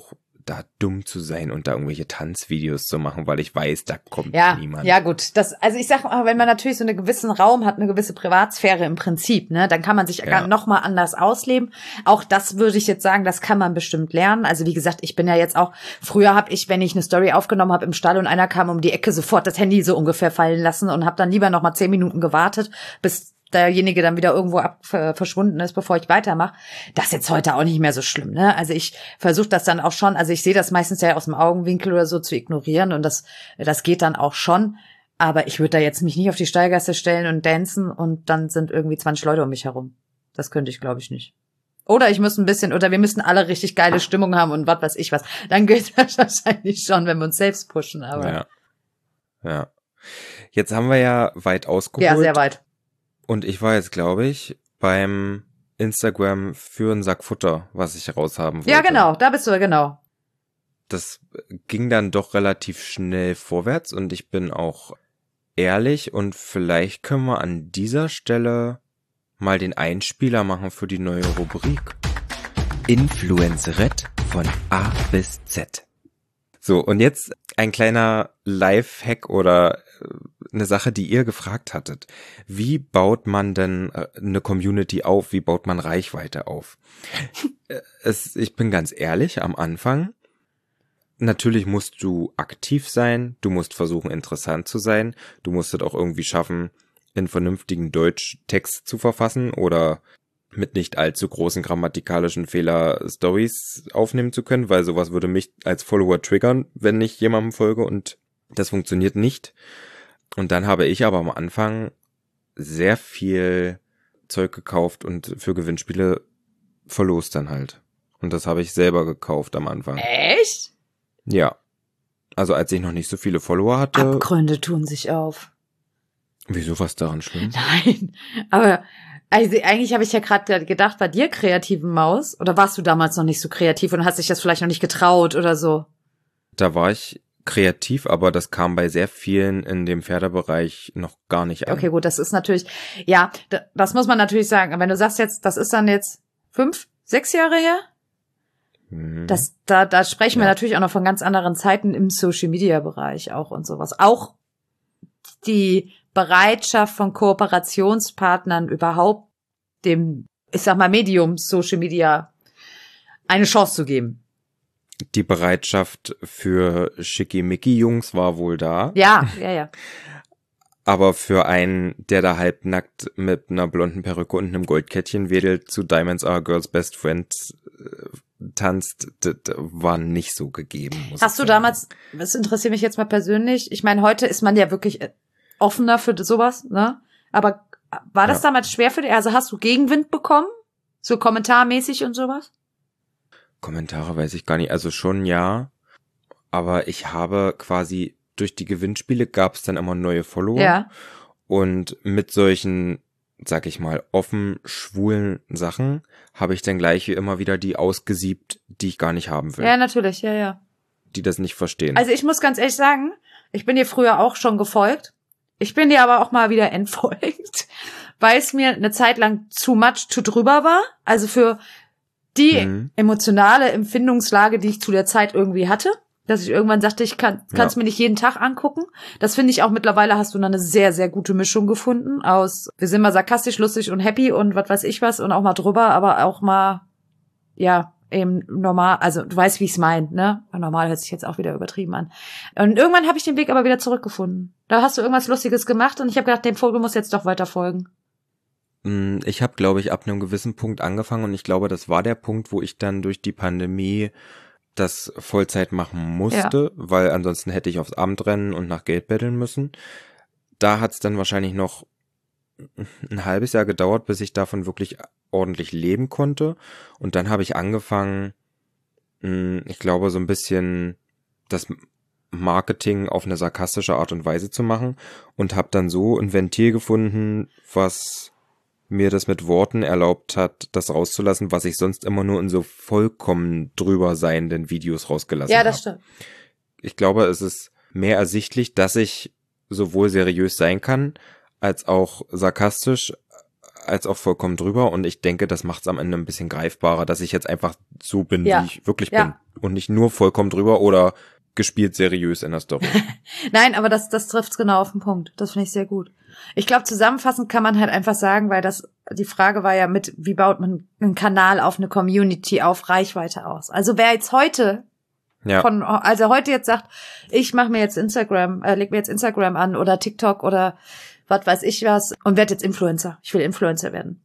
da dumm zu sein und da irgendwelche Tanzvideos zu machen, weil ich weiß, da kommt niemand. Ja, gut. Also ich sag mal, wenn man natürlich so einen gewissen Raum hat, eine gewisse Privatsphäre im Prinzip, ne, dann kann man sich noch mal anders ausleben. Auch das würde ich jetzt sagen, das kann man bestimmt lernen. Also wie gesagt, ich bin ja jetzt auch, früher habe ich, wenn ich eine Story aufgenommen habe im Stall und einer kam um die Ecke, sofort das Handy so ungefähr fallen lassen und habe dann lieber noch mal 10 Minuten gewartet, bis derjenige dann wieder irgendwo verschwunden ist, bevor ich weitermache. Das ist jetzt heute auch nicht mehr so schlimm, ne? Also ich versuche das dann auch schon, also ich sehe das meistens ja aus dem Augenwinkel oder so zu ignorieren und das geht dann auch schon. Aber ich würde da jetzt mich nicht auf die Stallgasse stellen und dancen und dann sind irgendwie 20 Leute um mich herum. Das könnte ich, glaube ich, nicht. Oder ich muss oder wir müssen alle richtig geile Stimmung haben und was weiß ich was. Dann geht das wahrscheinlich schon, wenn wir uns selbst pushen, aber. Ja. Jetzt haben wir ja weit ausgeholt. Ja, sehr weit. Und ich war jetzt, glaube ich, beim Instagram für einen Sack Futter, was ich raushaben wollte. Ja, genau, da bist du, genau. Das ging dann doch relativ schnell vorwärts und ich bin auch ehrlich und vielleicht können wir an dieser Stelle mal den Einspieler machen für die neue Rubrik. Influencerette von A bis Z. So, und jetzt ein kleiner Lifehack oder eine Sache, die ihr gefragt hattet. Wie baut man denn eine Community auf? Wie baut man Reichweite auf? Ich bin ganz ehrlich, am Anfang, natürlich musst du aktiv sein, du musst versuchen, interessant zu sein, du musst es auch irgendwie schaffen, in vernünftigen Deutsch Text zu verfassen oder mit nicht allzu großen grammatikalischen Fehler Stories aufnehmen zu können, weil sowas würde mich als Follower triggern, wenn ich jemandem folge und das funktioniert nicht. Und dann habe ich aber am Anfang sehr viel Zeug gekauft und für Gewinnspiele verlost dann halt. Und das habe ich selber gekauft am Anfang. Echt? Ja. Also als ich noch nicht so viele Follower hatte. Abgründe tun sich auf. Wieso, was daran schlimm? Nein, aber also eigentlich habe ich ja gerade gedacht, bei dir kreativen Maus, oder warst du damals noch nicht so kreativ und hast dich das vielleicht noch nicht getraut oder so? Da war ich kreativ, aber das kam bei sehr vielen in dem Pferdebereich noch gar nicht an. Okay, gut, das ist natürlich, ja, das muss man natürlich sagen. Wenn du sagst jetzt, das ist dann jetzt 5, 6 Jahre her, da sprechen wir natürlich auch noch von ganz anderen Zeiten im Social-Media-Bereich auch und sowas. Auch die Bereitschaft von Kooperationspartnern überhaupt dem, ich sag mal, Medium Social Media eine Chance zu geben. Die Bereitschaft für Schickimicki-Jungs war wohl da. Ja. Aber für einen, der da halbnackt mit einer blonden Perücke und einem Goldkettchen wedelt, zu Diamonds Are Girls Best Friends tanzt, das war nicht so gegeben. Hast du damals, das interessiert mich jetzt mal persönlich, ich meine, heute ist man ja wirklich offener für sowas, ne? Aber war das damals schwer für dich? Also hast du Gegenwind bekommen? So kommentarmäßig und sowas? Kommentare weiß ich gar nicht. Also schon ja. Aber ich habe quasi durch die Gewinnspiele gab es dann immer neue Follower. Ja. Und mit solchen, sag ich mal, offen schwulen Sachen habe ich dann gleich wie immer wieder die ausgesiebt, die ich gar nicht haben will. Ja, natürlich, ja. Die das nicht verstehen. Also ich muss ganz ehrlich sagen, ich bin dir früher auch schon gefolgt. Ich bin dir aber auch mal wieder entfolgt, weil es mir eine Zeit lang zu drüber war. Also für die emotionale Empfindungslage, die ich zu der Zeit irgendwie hatte, dass ich irgendwann sagte, ich kann es mir nicht jeden Tag angucken. Das finde ich auch mittlerweile, hast du eine sehr, sehr gute Mischung gefunden aus, wir sind mal sarkastisch, lustig und happy und was weiß ich was und auch mal drüber, aber auch mal, ja, eben normal, also du weißt, wie ich es meine, ne? Normal hört sich jetzt auch wieder übertrieben an. Und irgendwann habe ich den Weg aber wieder zurückgefunden. Da hast du irgendwas Lustiges gemacht und ich habe gedacht, dem Vogel muss jetzt doch weiter folgen. Ich habe, glaube ich, ab einem gewissen Punkt angefangen und ich glaube, das war der Punkt, wo ich dann durch die Pandemie das Vollzeit machen musste, weil ansonsten hätte ich aufs Amt rennen und nach Geld betteln müssen. Da hat es dann wahrscheinlich noch ein halbes Jahr gedauert, bis ich davon wirklich ordentlich leben konnte. Und dann habe ich angefangen, ich glaube, so ein bisschen das Marketing auf eine sarkastische Art und Weise zu machen und habe dann so ein Ventil gefunden, was mir das mit Worten erlaubt hat, das rauszulassen, was ich sonst immer nur in so vollkommen drüber seienden Videos rausgelassen habe. Ja, das stimmt. Ich glaube, es ist mehr ersichtlich, dass ich sowohl seriös sein kann, als auch sarkastisch, als auch vollkommen drüber. Und ich denke, das macht es am Ende ein bisschen greifbarer, dass ich jetzt einfach so bin, wie ich wirklich bin. und nicht nur vollkommen drüber oder gespielt seriös in der Story. Nein, aber das trifft's genau auf den Punkt. Das finde ich sehr gut. Ich glaube, zusammenfassend kann man halt einfach sagen, weil die Frage war ja wie baut man einen Kanal auf, eine Community auf, Reichweite aus. Also wer jetzt heute heute jetzt sagt, ich mache mir jetzt leg mir jetzt Instagram an oder TikTok oder was weiß ich was und werde jetzt Influencer. Ich will Influencer werden.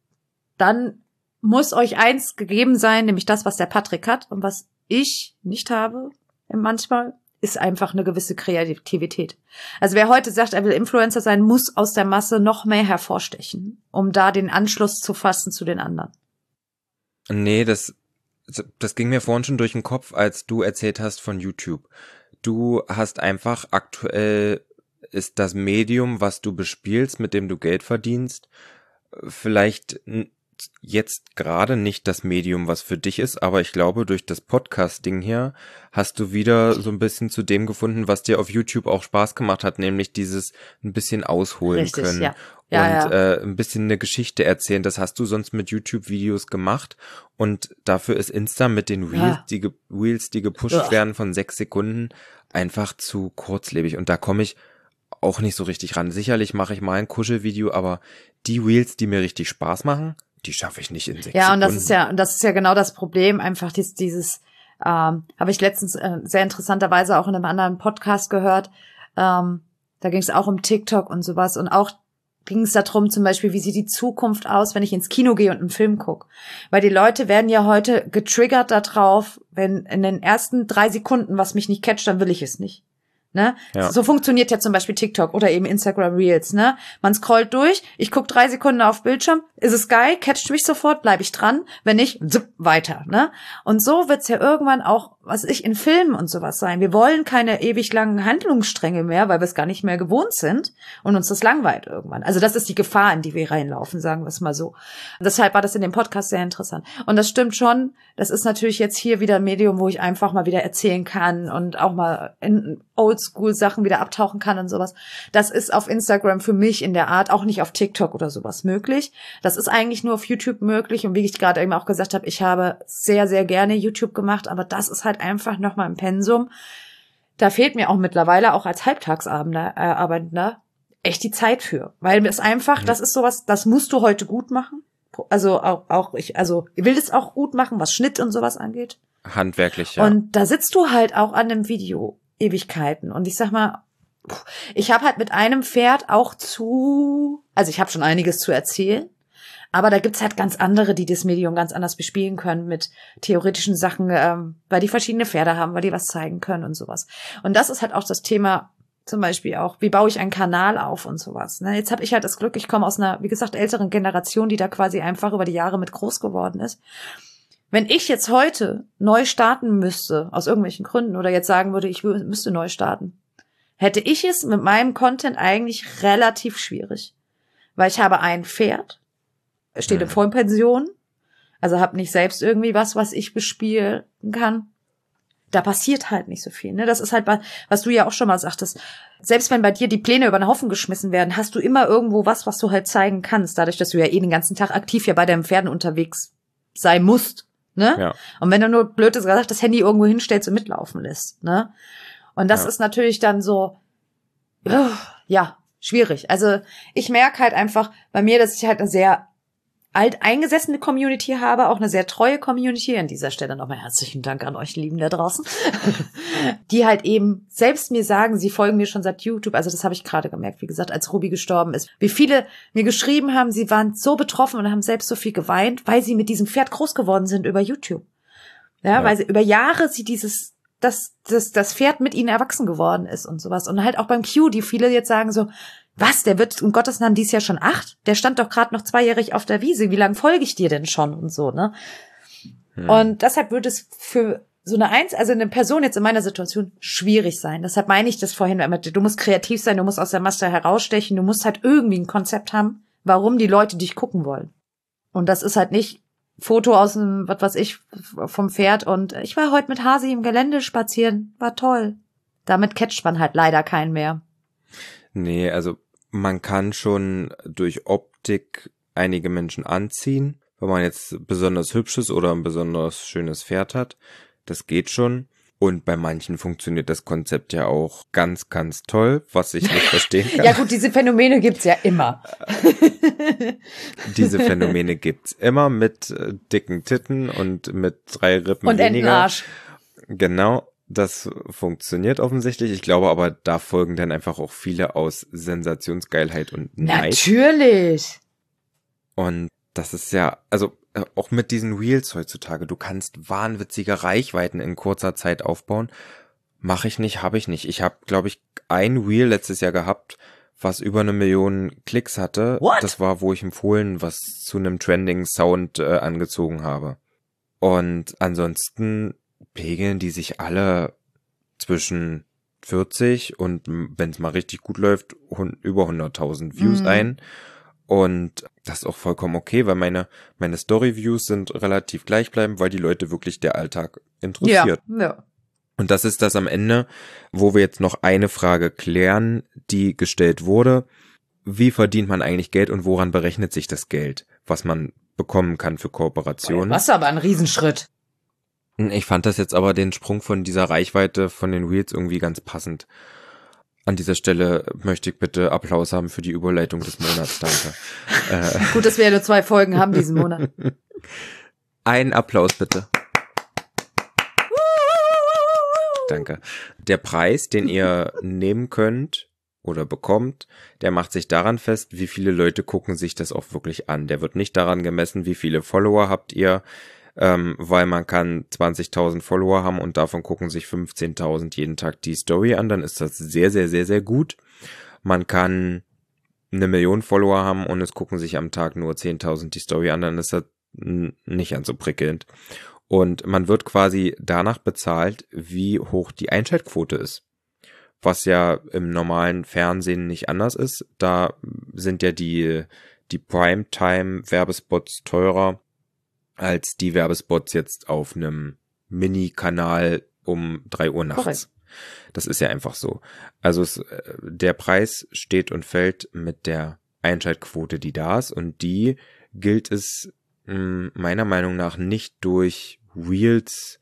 Dann muss euch eins gegeben sein, nämlich das, was der Patrick hat und was ich nicht habe manchmal, ist einfach eine gewisse Kreativität. Also wer heute sagt, er will Influencer sein, muss aus der Masse noch mehr hervorstechen, um da den Anschluss zu fassen zu den anderen. Nee, das ging mir vorhin schon durch den Kopf, als du erzählt hast von YouTube. Du hast einfach aktuell ist das Medium, was du bespielst, mit dem du Geld verdienst, vielleicht jetzt gerade nicht das Medium, was für dich ist, aber ich glaube, durch das Podcast-Ding hier hast du wieder so ein bisschen zu dem gefunden, was dir auf YouTube auch Spaß gemacht hat, nämlich dieses ein bisschen ausholen Richtig, können ja. und ein bisschen eine Geschichte erzählen. Das hast du sonst mit YouTube-Videos gemacht und dafür ist Insta mit den Reels, die gepusht werden von 6 Sekunden, einfach zu kurzlebig und da komme ich auch nicht so richtig ran. Sicherlich mache ich mal ein Kuschelvideo, aber die Reels, die mir richtig Spaß machen, die schaffe ich nicht in 6 Sekunden. Ja, und das ist ja genau das Problem, einfach dieses habe ich letztens sehr interessanterweise auch in einem anderen Podcast gehört, da ging es auch um TikTok und sowas und auch ging es darum zum Beispiel, wie sieht die Zukunft aus, wenn ich ins Kino gehe und einen Film gucke. Weil die Leute werden ja heute getriggert darauf, wenn in den ersten 3 Sekunden was mich nicht catcht, dann will ich es nicht. Ne? Ja. So funktioniert ja zum Beispiel TikTok oder eben Instagram Reels, ne? Man scrollt durch, ich gucke 3 Sekunden auf Bildschirm, ist es geil, catcht mich sofort, bleibe ich dran, wenn nicht, weiter, ne? Und so wird's ja irgendwann auch, in Filmen und sowas sein. Wir wollen keine ewig langen Handlungsstränge mehr, weil wir es gar nicht mehr gewohnt sind und uns das langweilt irgendwann. Also das ist die Gefahr, in die wir reinlaufen, sagen wir es mal so. Und deshalb war das in dem Podcast sehr interessant. Und das stimmt schon, das ist natürlich jetzt hier wieder ein Medium, wo ich einfach mal wieder erzählen kann und auch mal in Oldschool-Sachen wieder abtauchen kann und sowas. Das ist auf Instagram für mich in der Art auch nicht auf TikTok oder sowas möglich. Das ist eigentlich nur auf YouTube möglich. Und wie ich gerade eben auch gesagt habe, ich habe sehr, sehr gerne YouTube gemacht, aber das ist halt einfach nochmal im Pensum. Da fehlt mir auch mittlerweile, auch als Halbtagsarbeitender, echt die Zeit für. Weil es einfach, das ist sowas, das musst du heute gut machen. Also ich will es auch gut machen, was Schnitt und sowas angeht. Handwerklich, ja. Und da sitzt du halt auch an einem Video Ewigkeiten. Und ich sag mal, ich habe halt mit einem Pferd auch also ich habe schon einiges zu erzählen, aber da gibt's halt ganz andere, die das Medium ganz anders bespielen können mit theoretischen Sachen, weil die verschiedene Pferde haben, weil die was zeigen können und sowas. Und das ist halt auch das Thema, zum Beispiel auch, wie baue ich einen Kanal auf und sowas. Ne? Jetzt habe ich halt das Glück, ich komme aus einer, wie gesagt, älteren Generation, die da quasi einfach über die Jahre mit groß geworden ist. Wenn ich jetzt heute neu starten müsste, aus irgendwelchen Gründen, oder jetzt sagen würde, ich müsste neu starten, hätte ich es mit meinem Content eigentlich relativ schwierig. Weil ich habe ein Pferd, steht in Vollpension, also habe nicht selbst irgendwie was ich bespielen kann. Da passiert halt nicht so viel. Ne? Das ist halt, was du ja auch schon mal sagtest. Selbst wenn bei dir die Pläne über den Haufen geschmissen werden, hast du immer irgendwo was du halt zeigen kannst. Dadurch, dass du ja den ganzen Tag aktiv ja bei deinen Pferden unterwegs sein musst. Ne? Ja. Und wenn du nur blöd gesagt das Handy irgendwo hinstellst und mitlaufen lässt. Ne? Und das ist natürlich dann so, schwierig. Also ich merke halt einfach bei mir, dass ich halt eine sehr alteingesessene Community habe, auch eine sehr treue Community. An dieser Stelle nochmal herzlichen Dank an euch Lieben da draußen. Die halt eben selbst mir sagen, sie folgen mir schon seit YouTube. Also das habe ich gerade gemerkt, wie gesagt, als Ruby gestorben ist. Wie viele mir geschrieben haben, sie waren so betroffen und haben selbst so viel geweint, weil sie mit diesem Pferd groß geworden sind über YouTube. Ja. Weil sie über Jahre das Pferd mit ihnen erwachsen geworden ist und sowas. Und halt auch beim Q, die viele jetzt sagen so, was, der wird um Gottes Namen dieses Jahr schon 8? Der stand doch gerade noch 2-jährig auf der Wiese. Wie lange folge ich dir denn schon und so, ne? Und deshalb würde es für so eine Person jetzt in meiner Situation schwierig sein. Deshalb meine ich das vorhin, du musst kreativ sein, du musst aus der Masse herausstechen, du musst halt irgendwie ein Konzept haben, warum die Leute dich gucken wollen. Und das ist halt nicht Foto aus dem, was weiß ich, vom Pferd und ich war heute mit Hasi im Gelände spazieren, war toll. Damit catcht man halt leider keinen mehr. Nee, also man kann schon durch Optik einige Menschen anziehen, wenn man jetzt besonders hübsches oder ein besonders schönes Pferd hat. Das geht schon. Und bei manchen funktioniert das Konzept ja auch ganz, ganz toll, was ich nicht verstehen kann. Ja gut, diese Phänomene gibt's ja immer. Diese Phänomene gibt's immer mit dicken Titten und mit 3 Rippen Und weniger. Entenarsch. Genau, das funktioniert offensichtlich. Ich glaube aber, da folgen dann einfach auch viele aus Sensationsgeilheit und Neid. Natürlich. Und das ist ja, also auch mit diesen Reels heutzutage, du kannst wahnwitzige Reichweiten in kurzer Zeit aufbauen. Mache ich nicht, habe ich nicht. Ich habe, glaube ich, ein Reel letztes Jahr gehabt, was über 1 Million Klicks hatte. What? Das war, wo ich im Fohlen was zu einem Trending-Sound angezogen habe. Und ansonsten pegeln die sich alle zwischen 40 und, wenn es mal richtig gut läuft, über 100.000 Views ein. Und das ist auch vollkommen okay, weil meine Story-Views sind relativ gleichbleibend, weil die Leute wirklich der Alltag interessiert. Ja. Und das ist das am Ende, wo wir jetzt noch eine Frage klären, die gestellt wurde. Wie verdient man eigentlich Geld und woran berechnet sich das Geld, was man bekommen kann für Kooperationen? Was aber ein Riesenschritt. Ich fand das jetzt aber den Sprung von dieser Reichweite von den Reels irgendwie ganz passend. An dieser Stelle möchte ich bitte Applaus haben für die Überleitung des Monats. Danke. Gut, dass wir ja nur 2 Folgen haben diesen Monat. Ein Applaus bitte. Danke. Der Preis, den ihr nehmen könnt oder bekommt, der macht sich daran fest, wie viele Leute gucken sich das auch wirklich an. Der wird nicht daran gemessen, wie viele Follower habt ihr, weil man kann 20.000 Follower haben und davon gucken sich 15.000 jeden Tag die Story an, dann ist das sehr, sehr, sehr, sehr gut. Man kann 1 Million Follower haben und es gucken sich am Tag nur 10.000 die Story an, dann ist das nicht ganz so prickelnd. Und man wird quasi danach bezahlt, wie hoch die Einschaltquote ist. Was ja im normalen Fernsehen nicht anders ist. Da sind ja die Primetime-Werbespots teurer als die Werbespots jetzt auf einem Mini-Kanal um 3 Uhr nachts. Korrekt. Das ist ja einfach so. Also der Preis steht und fällt mit der Einschaltquote, die da ist. Und die gilt es meiner Meinung nach nicht durch Reels.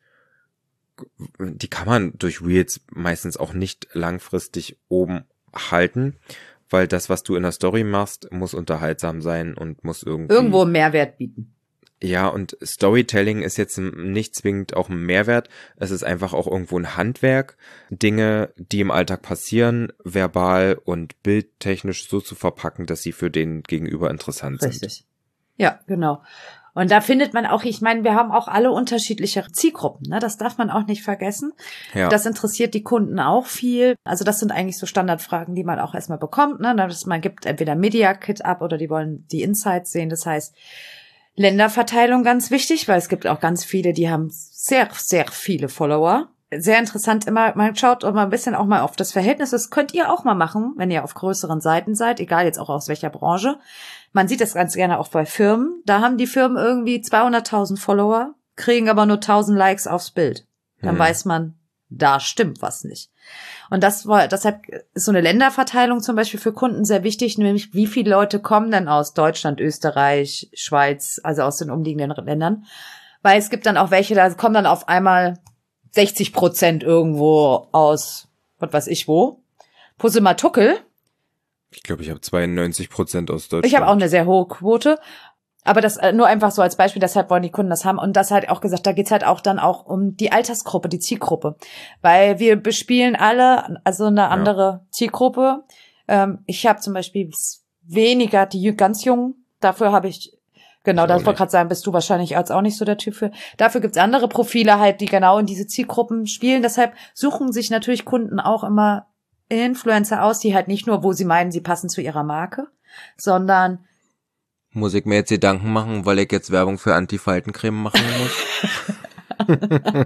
Die kann man durch Reels meistens auch nicht langfristig oben halten, weil das, was du in der Story machst, muss unterhaltsam sein und muss Irgendwo einen Mehrwert bieten. Ja, und Storytelling ist jetzt nicht zwingend auch ein Mehrwert. Es ist einfach auch irgendwo ein Handwerk, Dinge, die im Alltag passieren, verbal und bildtechnisch so zu verpacken, dass sie für den Gegenüber interessant sind. Richtig. Ja, genau. Und da findet man auch, ich meine, wir haben auch alle unterschiedliche Zielgruppen, ne? Das darf man auch nicht vergessen. Ja. Das interessiert die Kunden auch viel. Also das sind eigentlich so Standardfragen, die man auch erstmal bekommt, ne? Man gibt entweder Media Kit ab oder die wollen die Insights sehen. Das heißt, Länderverteilung ganz wichtig, weil es gibt auch ganz viele, die haben sehr, sehr viele Follower. Sehr interessant immer, man schaut immer ein bisschen auch mal auf das Verhältnis. Das könnt ihr auch mal machen, wenn ihr auf größeren Seiten seid, egal jetzt auch aus welcher Branche. Man sieht das ganz gerne auch bei Firmen. Da haben die Firmen irgendwie 200.000 Follower, kriegen aber nur 1.000 Likes aufs Bild. Dann weiß man, da stimmt was nicht. Und deshalb ist so eine Länderverteilung zum Beispiel für Kunden sehr wichtig, nämlich wie viele Leute kommen denn aus Deutschland, Österreich, Schweiz, also aus den umliegenden Ländern. Weil es gibt dann auch welche, da kommen dann auf einmal 60% irgendwo aus, was weiß ich wo. Puzzle-Tuckel. Ich glaube, ich habe 92% aus Deutschland. Ich habe auch eine sehr hohe Quote. Aber das nur einfach so als Beispiel, deshalb wollen die Kunden das haben. Und das halt auch gesagt, da geht's halt auch dann auch um die Altersgruppe, die Zielgruppe. Weil wir bespielen alle, also eine andere Zielgruppe. Ich habe zum Beispiel weniger die ganz Jungen. Dafür habe ich, genau, das wollte gerade sagen, bist du wahrscheinlich als auch nicht so der Typ für. Dafür gibt's andere Profile halt, die genau in diese Zielgruppen spielen. Deshalb suchen sich natürlich Kunden auch immer Influencer aus, die halt nicht nur, wo sie meinen, sie passen zu ihrer Marke, sondern muss ich mir jetzt Gedanken machen, weil ich jetzt Werbung für Anti-Faltencreme machen muss?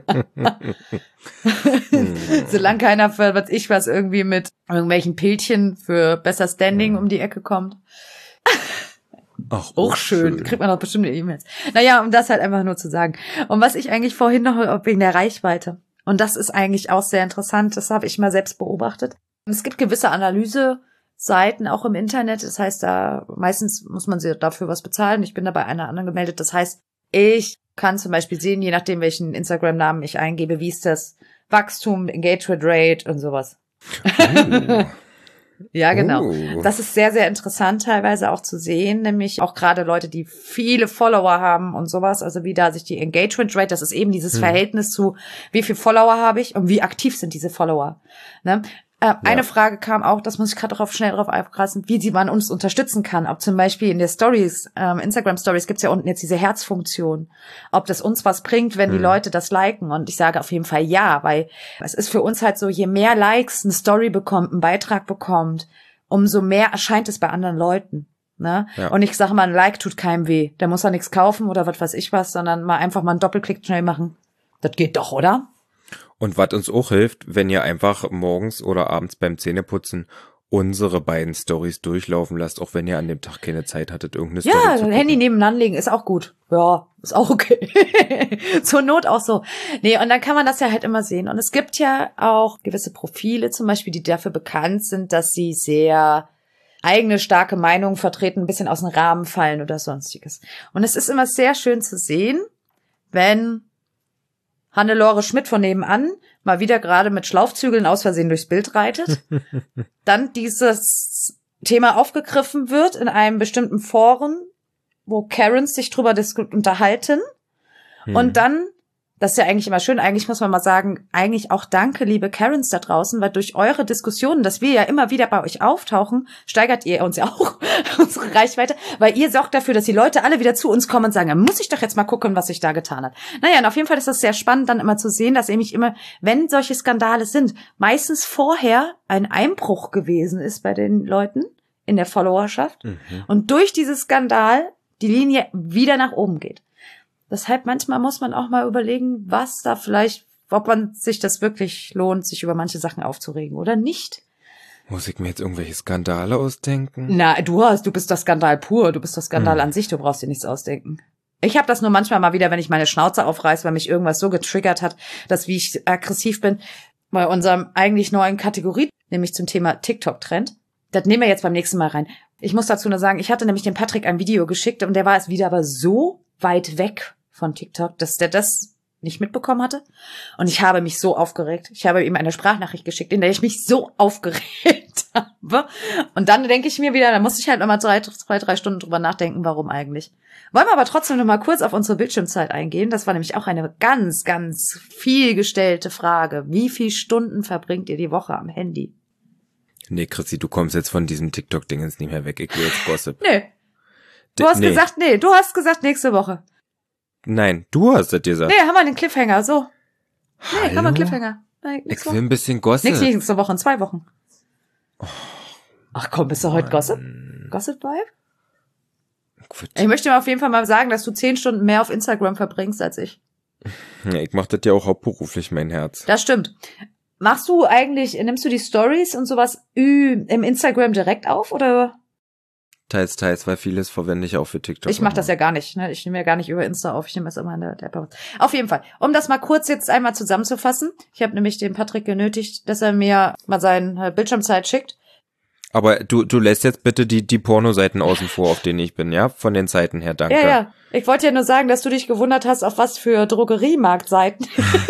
Solange keiner für was irgendwie mit irgendwelchen Pilzchen für besser Standing um die Ecke kommt. Ach, auch schön. Kriegt man doch bestimmt E-Mails. Naja, um das halt einfach nur zu sagen. Und was ich eigentlich vorhin noch wegen der Reichweite. Und das ist eigentlich auch sehr interessant. Das habe ich mal selbst beobachtet. Es gibt gewisse Analyseseiten auch im Internet. Das heißt, da meistens muss man dafür was bezahlen. Ich bin da bei einer anderen gemeldet. Das heißt, Ich kann zum Beispiel sehen, je nachdem, welchen Instagram-Namen ich eingebe, wie ist das Wachstum, Engagement Rate und sowas. Ja, genau. Das ist sehr, sehr interessant teilweise auch zu sehen, nämlich auch gerade Leute, die viele Follower haben und sowas, also wie da sich die Engagement Rate, das ist eben dieses Verhältnis zu, wie viel Follower habe ich und wie aktiv sind diese Follower. Ne? Eine Frage kam auch, das muss ich gerade schnell drauf aufpassen, wie man uns unterstützen kann. Ob zum Beispiel in der Stories, Instagram Stories gibt's ja unten jetzt diese Herzfunktion. Ob das uns was bringt, wenn die Leute das liken. Und ich sage auf jeden Fall ja, weil es ist für uns halt so, je mehr Likes eine Story bekommt, ein Beitrag bekommt, umso mehr erscheint es bei anderen Leuten. Ne? Ja. Und ich sage mal, ein Like tut keinem weh. Der muss ja nichts kaufen oder was weiß ich was, sondern mal einfach mal einen Doppelklick schnell machen. Das geht doch, oder? Und was uns auch hilft, wenn ihr einfach morgens oder abends beim Zähneputzen unsere beiden Stories durchlaufen lasst, auch wenn ihr an dem Tag keine Zeit hattet, irgendeine Story zu gucken. Ja, Handy nebeneinander legen ist auch gut. Ja, ist auch okay. Zur Not auch so. Nee, und dann kann man das ja halt immer sehen. Und es gibt ja auch gewisse Profile zum Beispiel, die dafür bekannt sind, dass sie sehr eigene starke Meinungen vertreten, ein bisschen aus dem Rahmen fallen oder sonstiges. Und es ist immer sehr schön zu sehen, wenn Hannelore Schmidt von nebenan mal wieder gerade mit Schlaufzügeln aus Versehen durchs Bild reitet, dann dieses Thema aufgegriffen wird in einem bestimmten Forum, wo Karens sich drüber unterhalten und dann, das ist ja eigentlich immer schön, eigentlich muss man mal sagen, eigentlich auch danke, liebe Karens da draußen, weil durch eure Diskussionen, dass wir ja immer wieder bei euch auftauchen, steigert ihr uns ja auch unsere Reichweite, weil ihr sorgt dafür, dass die Leute alle wieder zu uns kommen und sagen, ja, muss ich doch jetzt mal gucken, was sich da getan hat. Naja, und auf jeden Fall ist das sehr spannend, dann immer zu sehen, dass nämlich immer, wenn solche Skandale sind, meistens vorher ein Einbruch gewesen ist bei den Leuten in der Followerschaft und durch diesen Skandal die Linie wieder nach oben geht. Deshalb manchmal muss man auch mal überlegen, was da vielleicht, ob man sich das wirklich lohnt, sich über manche Sachen aufzuregen oder nicht. Muss ich mir jetzt irgendwelche Skandale ausdenken? Na, du bist das Skandal pur, du bist das Skandal an sich, du brauchst dir nichts ausdenken. Ich habe das nur manchmal mal wieder, wenn ich meine Schnauze aufreiß, weil mich irgendwas so getriggert hat, dass wie ich aggressiv bin, bei unserem eigentlich neuen Kategorie, nämlich zum Thema TikTok-Trend. Das nehmen wir jetzt beim nächsten Mal rein. Ich muss dazu nur sagen, ich hatte nämlich dem Patrick ein Video geschickt und der war es wieder aber so weit weg von TikTok, dass der das nicht mitbekommen hatte. Und ich habe mich so aufgeregt. Ich habe ihm eine Sprachnachricht geschickt, in der ich mich so aufgeregt habe. Und dann denke ich mir wieder, da muss ich halt nochmal 2-3 Stunden drüber nachdenken, warum eigentlich. Wollen wir aber trotzdem noch mal kurz auf unsere Bildschirmzeit eingehen. Das war nämlich auch eine ganz, ganz viel gestellte Frage. Wie viele Stunden verbringt ihr die Woche am Handy? Nee, Chrissy, du kommst jetzt von diesem TikTok-Dingens nicht mehr weg. Ich will jetzt Gossip. Nee. Du hast gesagt nächste Woche. Nein, du hast das gesagt. Nee, haben wir den Cliffhanger, so. Hallo? Nee, haben wir einen Cliffhanger. Nee, ich will ein bisschen Gossip. Nächste Woche, in 2 Wochen. Ach komm, bist du heute Gossip? Gossip-Vibe? Ich möchte mir auf jeden Fall mal sagen, dass du 10 Stunden mehr auf Instagram verbringst als ich. Ja, ich mach das ja auch hauptberuflich, mein Herz. Das stimmt. Nimmst du die Stories und sowas im Instagram direkt auf, oder? Teils, weil vieles verwende ich auch für TikTok. Ich mache das ja gar nicht, ne? Ich nehme ja gar nicht über Insta auf, ich nehme das immer in der App auf. Auf jeden Fall, um das mal kurz jetzt einmal zusammenzufassen. Ich habe nämlich den Patrick genötigt, dass er mir mal seine Bildschirmzeit schickt. Aber du lässt jetzt bitte die Pornoseiten außen vor, auf denen ich bin, ja? Von den Seiten her, danke. Ja. Ich wollte ja nur sagen, dass du dich gewundert hast, auf was für Drogeriemarktseiten.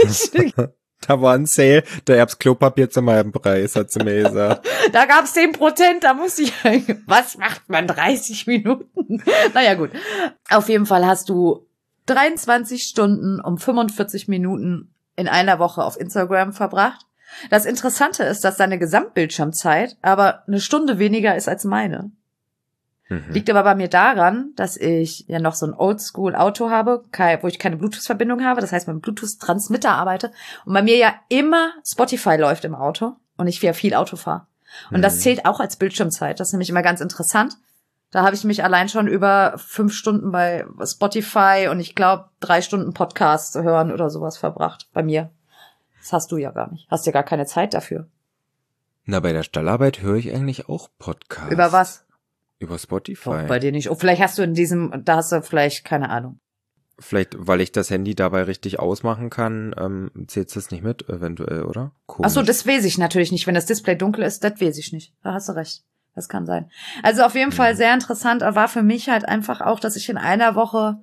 Da war ein Sale, da gab's Klopapier zum halben Preis, hat sie mir gesagt. Da gab's 10%, da musste ich, was macht man 30 Minuten? Naja, gut. Auf jeden Fall hast du 23 Stunden um 45 Minuten in einer Woche auf Instagram verbracht. Das Interessante ist, dass deine Gesamtbildschirmzeit aber 1 Stunde weniger ist als meine. Liegt aber bei mir daran, dass ich ja noch so ein Oldschool-Auto habe, wo ich keine Bluetooth-Verbindung habe, das heißt mit einem Bluetooth-Transmitter arbeite und bei mir ja immer Spotify läuft im Auto und ich ja viel Auto fahre. Und das zählt auch als Bildschirmzeit. Das ist nämlich immer ganz interessant. Da habe ich mich allein schon über 5 Stunden bei Spotify und ich glaube 3 Stunden Podcast zu hören oder sowas verbracht bei mir. Das hast du ja gar nicht. Hast ja gar keine Zeit dafür. Na, bei der Stallarbeit höre ich eigentlich auch Podcasts. Über was? Über Spotify. Doch, bei dir nicht. Oh, vielleicht hast du da hast du vielleicht, keine Ahnung. Vielleicht, weil ich das Handy dabei richtig ausmachen kann, zählt das nicht mit, eventuell, oder? Ach so, das weiß ich natürlich nicht. Wenn das Display dunkel ist, das weiß ich nicht. Da hast du recht. Das kann sein. Also auf jeden Fall sehr interessant war für mich halt einfach auch, dass ich in einer Woche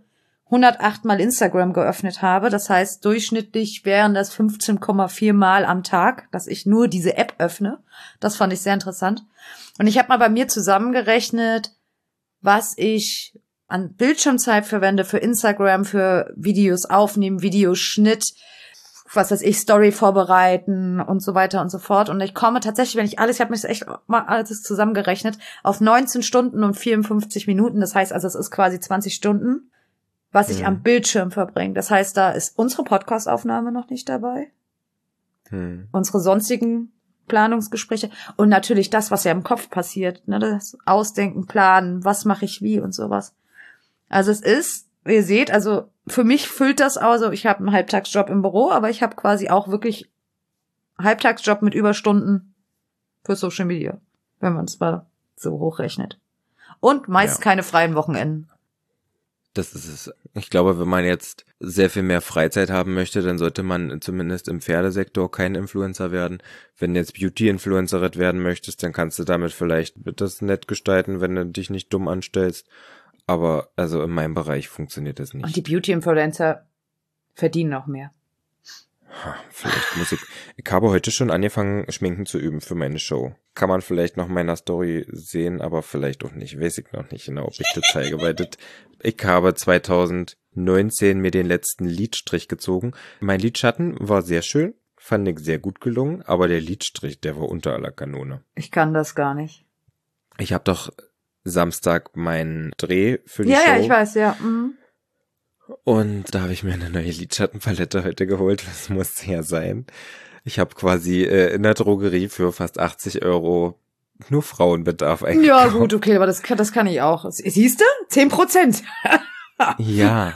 108 Mal Instagram geöffnet habe. Das heißt, durchschnittlich wären das 15,4 Mal am Tag, dass ich nur diese App öffne. Das fand ich sehr interessant. Und ich habe mal bei mir zusammengerechnet, was ich an Bildschirmzeit verwende für Instagram, für Videos aufnehmen, Videoschnitt, was weiß ich, Story vorbereiten und so weiter und so fort. Und ich komme tatsächlich, ich habe mich echt mal alles zusammengerechnet, auf 19 Stunden und 54 Minuten. Das heißt also, es ist quasi 20 Stunden, was ich am Bildschirm verbringe. Das heißt, da ist unsere Podcast-Aufnahme noch nicht dabei. Unsere sonstigen Planungsgespräche und natürlich das, was ja im Kopf passiert. Ne? Das Ausdenken, Planen, was mache ich wie und sowas. Also es ist, ihr seht, also für mich füllt das also, ich habe einen Halbtagsjob im Büro, aber ich habe quasi auch wirklich Halbtagsjob mit Überstunden für Social Media, wenn man es mal so hochrechnet. Und meist keine freien Wochenenden. Das ist es. Ich glaube, wenn man jetzt sehr viel mehr Freizeit haben möchte, dann sollte man zumindest im Pferdesektor kein Influencer werden. Wenn du jetzt Beauty-Influencerin werden möchtest, dann kannst du damit vielleicht das nett gestalten, wenn du dich nicht dumm anstellst. Aber also in meinem Bereich funktioniert das nicht. Und die Beauty-Influencer verdienen noch mehr. Vielleicht muss ich habe heute schon angefangen, Schminken zu üben für meine Show. Kann man vielleicht noch in meiner Story sehen, aber vielleicht auch nicht. Weiß ich noch nicht genau, ob ich das zeige, weil ich habe 2019 mir den letzten Lidstrich gezogen. Mein Lidschatten war sehr schön, fand ich sehr gut gelungen, aber der Lidstrich, der war unter aller Kanone. Ich kann das gar nicht. Ich habe doch Samstag meinen Dreh für die Show. Ja, ich weiß, ja. Mhm. Und da habe ich mir eine neue Lidschattenpalette heute geholt. Das musste ja sein. Ich habe quasi in der Drogerie für fast 80 Euro nur Frauenbedarf eingekauft. Ja, gut, okay, aber das kann ich auch. Siehst du? 10%. Ja.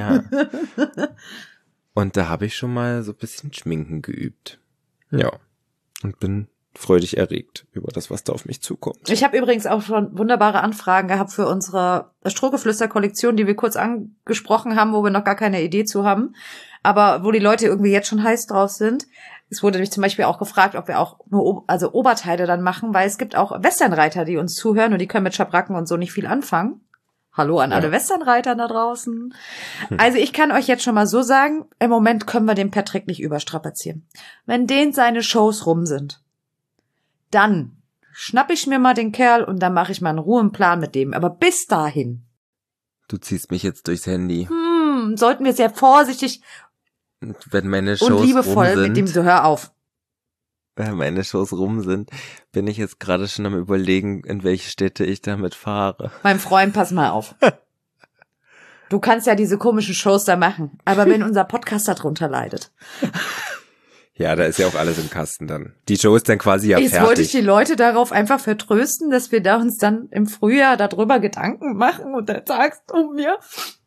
Und da habe ich schon mal so ein bisschen Schminken geübt. Ja. Und bin freudig erregt über das, was da auf mich zukommt. Ich habe übrigens auch schon wunderbare Anfragen gehabt für unsere Strohgeflüster-Kollektion, die wir kurz angesprochen haben, wo wir noch gar keine Idee zu haben, aber wo die Leute irgendwie jetzt schon heiß drauf sind. Es wurde nämlich zum Beispiel auch gefragt, ob wir auch nur Oberteile dann machen, weil es gibt auch Westernreiter, die uns zuhören und die können mit Schabracken und so nicht viel anfangen. Hallo an alle Westernreiter da draußen. Also ich kann euch jetzt schon mal so sagen, im Moment können wir den Patrick nicht überstrapazieren. Wenn den seine Shows rum sind, dann schnapp ich mir mal den Kerl und dann mache ich mal einen Ruheplan mit dem. Aber bis dahin. Du ziehst mich jetzt durchs Handy. Sollten wir sehr vorsichtig Wenn meine Shows und liebevoll rum sind, mit dem so, hör auf. Wenn meine Shows rum sind, bin ich jetzt gerade schon am Überlegen, in welche Städte ich damit fahre. Mein Freund, pass mal auf. Du kannst ja diese komischen Shows da machen. Aber wenn unser Podcast darunter leidet. Ja, da ist ja auch alles im Kasten dann. Die Show ist dann quasi ja Jetzt fertig. wollte ich die Leute darauf einfach vertrösten, dass wir da uns dann im Frühjahr darüber Gedanken machen und dann sagst du mir.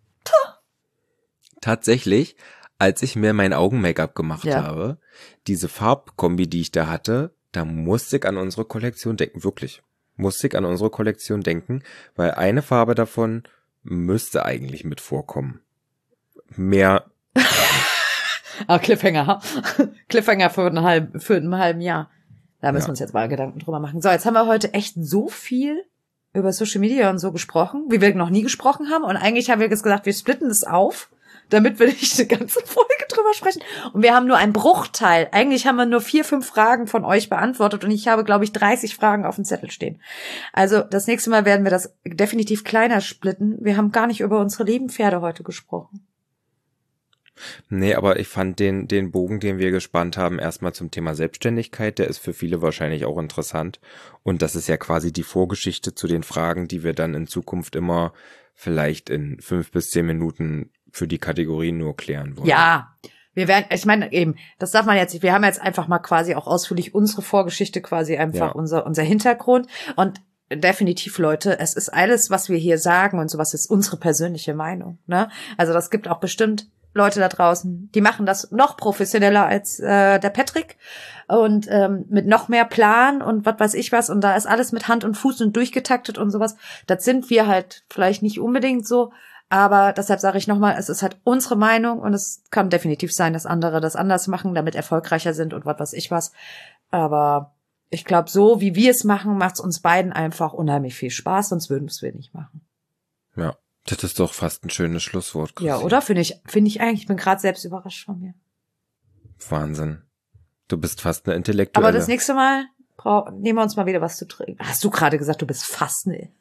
Tatsächlich, als ich mir mein Augen-Make-up gemacht habe, diese Farbkombi, die ich da hatte, da musste ich an unsere Kollektion denken, wirklich. Musste ich an unsere Kollektion denken, weil eine Farbe davon müsste eigentlich mit vorkommen. Mehr. Cliffhanger. Cliffhanger für einen halben Jahr. Da müssen wir uns jetzt mal Gedanken drüber machen. So, jetzt haben wir heute echt so viel über Social Media und so gesprochen, wie wir noch nie gesprochen haben. Und eigentlich haben wir jetzt gesagt, wir splitten das auf, damit wir nicht eine ganze Folge drüber sprechen. Und wir haben nur einen Bruchteil. Eigentlich haben wir nur 4, 5 Fragen von euch beantwortet. Und ich habe, glaube ich, 30 Fragen auf dem Zettel stehen. Also das nächste Mal werden wir das definitiv kleiner splitten. Wir haben gar nicht über unsere lieben Pferde heute gesprochen. Nee, aber ich fand den Bogen, den wir gespannt haben, erstmal zum Thema Selbstständigkeit, der ist für viele wahrscheinlich auch interessant. Und das ist ja quasi die Vorgeschichte zu den Fragen, die wir dann in Zukunft immer vielleicht in 5 bis 10 Minuten für die Kategorien nur klären wollen. Ja, wir werden, ich meine eben, das darf man jetzt, wir haben jetzt einfach mal quasi auch ausführlich unsere Vorgeschichte quasi einfach unser Hintergrund und definitiv, Leute, es ist alles, was wir hier sagen und sowas, ist unsere persönliche Meinung, ne? Also das gibt auch bestimmt Leute da draußen, die machen das noch professioneller als der Patrick und mit noch mehr Plan und was weiß ich was und da ist alles mit Hand und Fuß und durchgetaktet und sowas. Das sind wir halt vielleicht nicht unbedingt so, aber deshalb sage ich nochmal, es ist halt unsere Meinung und es kann definitiv sein, dass andere das anders machen, damit erfolgreicher sind und was weiß ich was. Aber ich glaube, so wie wir es machen, macht es uns beiden einfach unheimlich viel Spaß, sonst würden wir es nicht machen. Ja, Das ist doch fast ein schönes Schlusswort. Chrissy. Ja, oder? Finde ich eigentlich, ich bin gerade selbst überrascht von mir. Wahnsinn. Du bist fast eine Intellektuelle. Aber das nächste Mal nehmen wir uns mal wieder was zu trinken. Hast du gerade gesagt, du bist fast ne?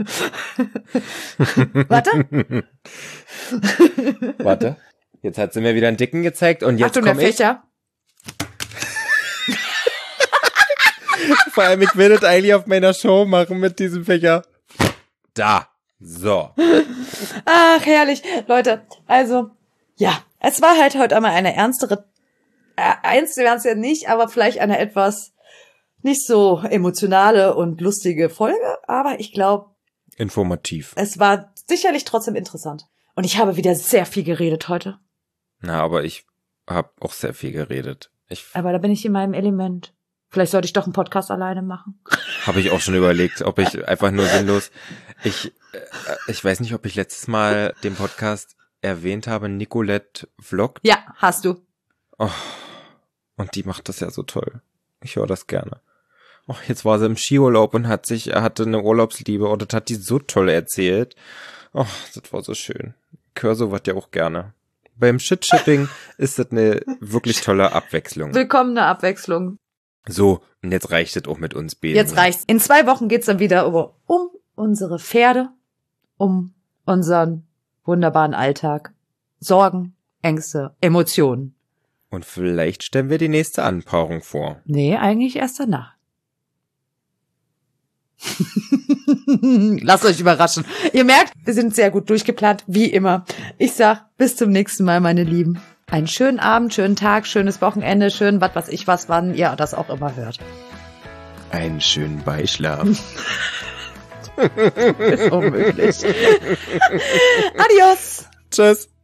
Warte. Warte. Jetzt hat sie mir wieder einen Dicken gezeigt und jetzt Achtung, der komme ich. Fächer. Vor allem, ich will das eigentlich auf meiner Show machen mit diesem Fächer. Da. So. Ach, herrlich. Leute, also, ja, es war halt heute einmal eine ernstere, ernst wären es ja nicht, aber vielleicht eine etwas nicht so emotionale und lustige Folge, aber ich glaube, Informativ. es war sicherlich trotzdem interessant. Und ich habe wieder sehr viel geredet heute. Na, aber ich habe auch sehr viel geredet. Aber da bin ich in meinem Element. Vielleicht sollte ich doch einen Podcast alleine machen. Habe ich auch schon überlegt, ob ich einfach nur sinnlos. Ich weiß nicht, ob ich letztes Mal den Podcast erwähnt habe, Nicolette vloggt. Ja, hast du. Oh, und die macht das ja so toll. Ich höre das gerne. Oh, jetzt war sie im Skiurlaub und hatte eine Urlaubsliebe und das hat die so toll erzählt. Oh, das war so schön. Ich höre sowas ja auch gerne. Beim Shit-Shipping ist das eine wirklich tolle Abwechslung. Willkommene Abwechslung. So, und jetzt reicht es auch mit uns beiden. Jetzt reicht's. In 2 Wochen geht's dann wieder um unsere Pferde, um unseren wunderbaren Alltag, Sorgen, Ängste, Emotionen. Und vielleicht stellen wir die nächste Anpaarung vor. Nee, eigentlich erst danach. Lasst euch überraschen. Ihr merkt, wir sind sehr gut durchgeplant, wie immer. Ich sag, bis zum nächsten Mal, meine Lieben. Einen schönen Abend, schönen Tag, schönes Wochenende, schön was weiß ich was, wann ihr das auch immer hört. Einen schönen Beischlaf. Ist unmöglich. Adios. Tschüss.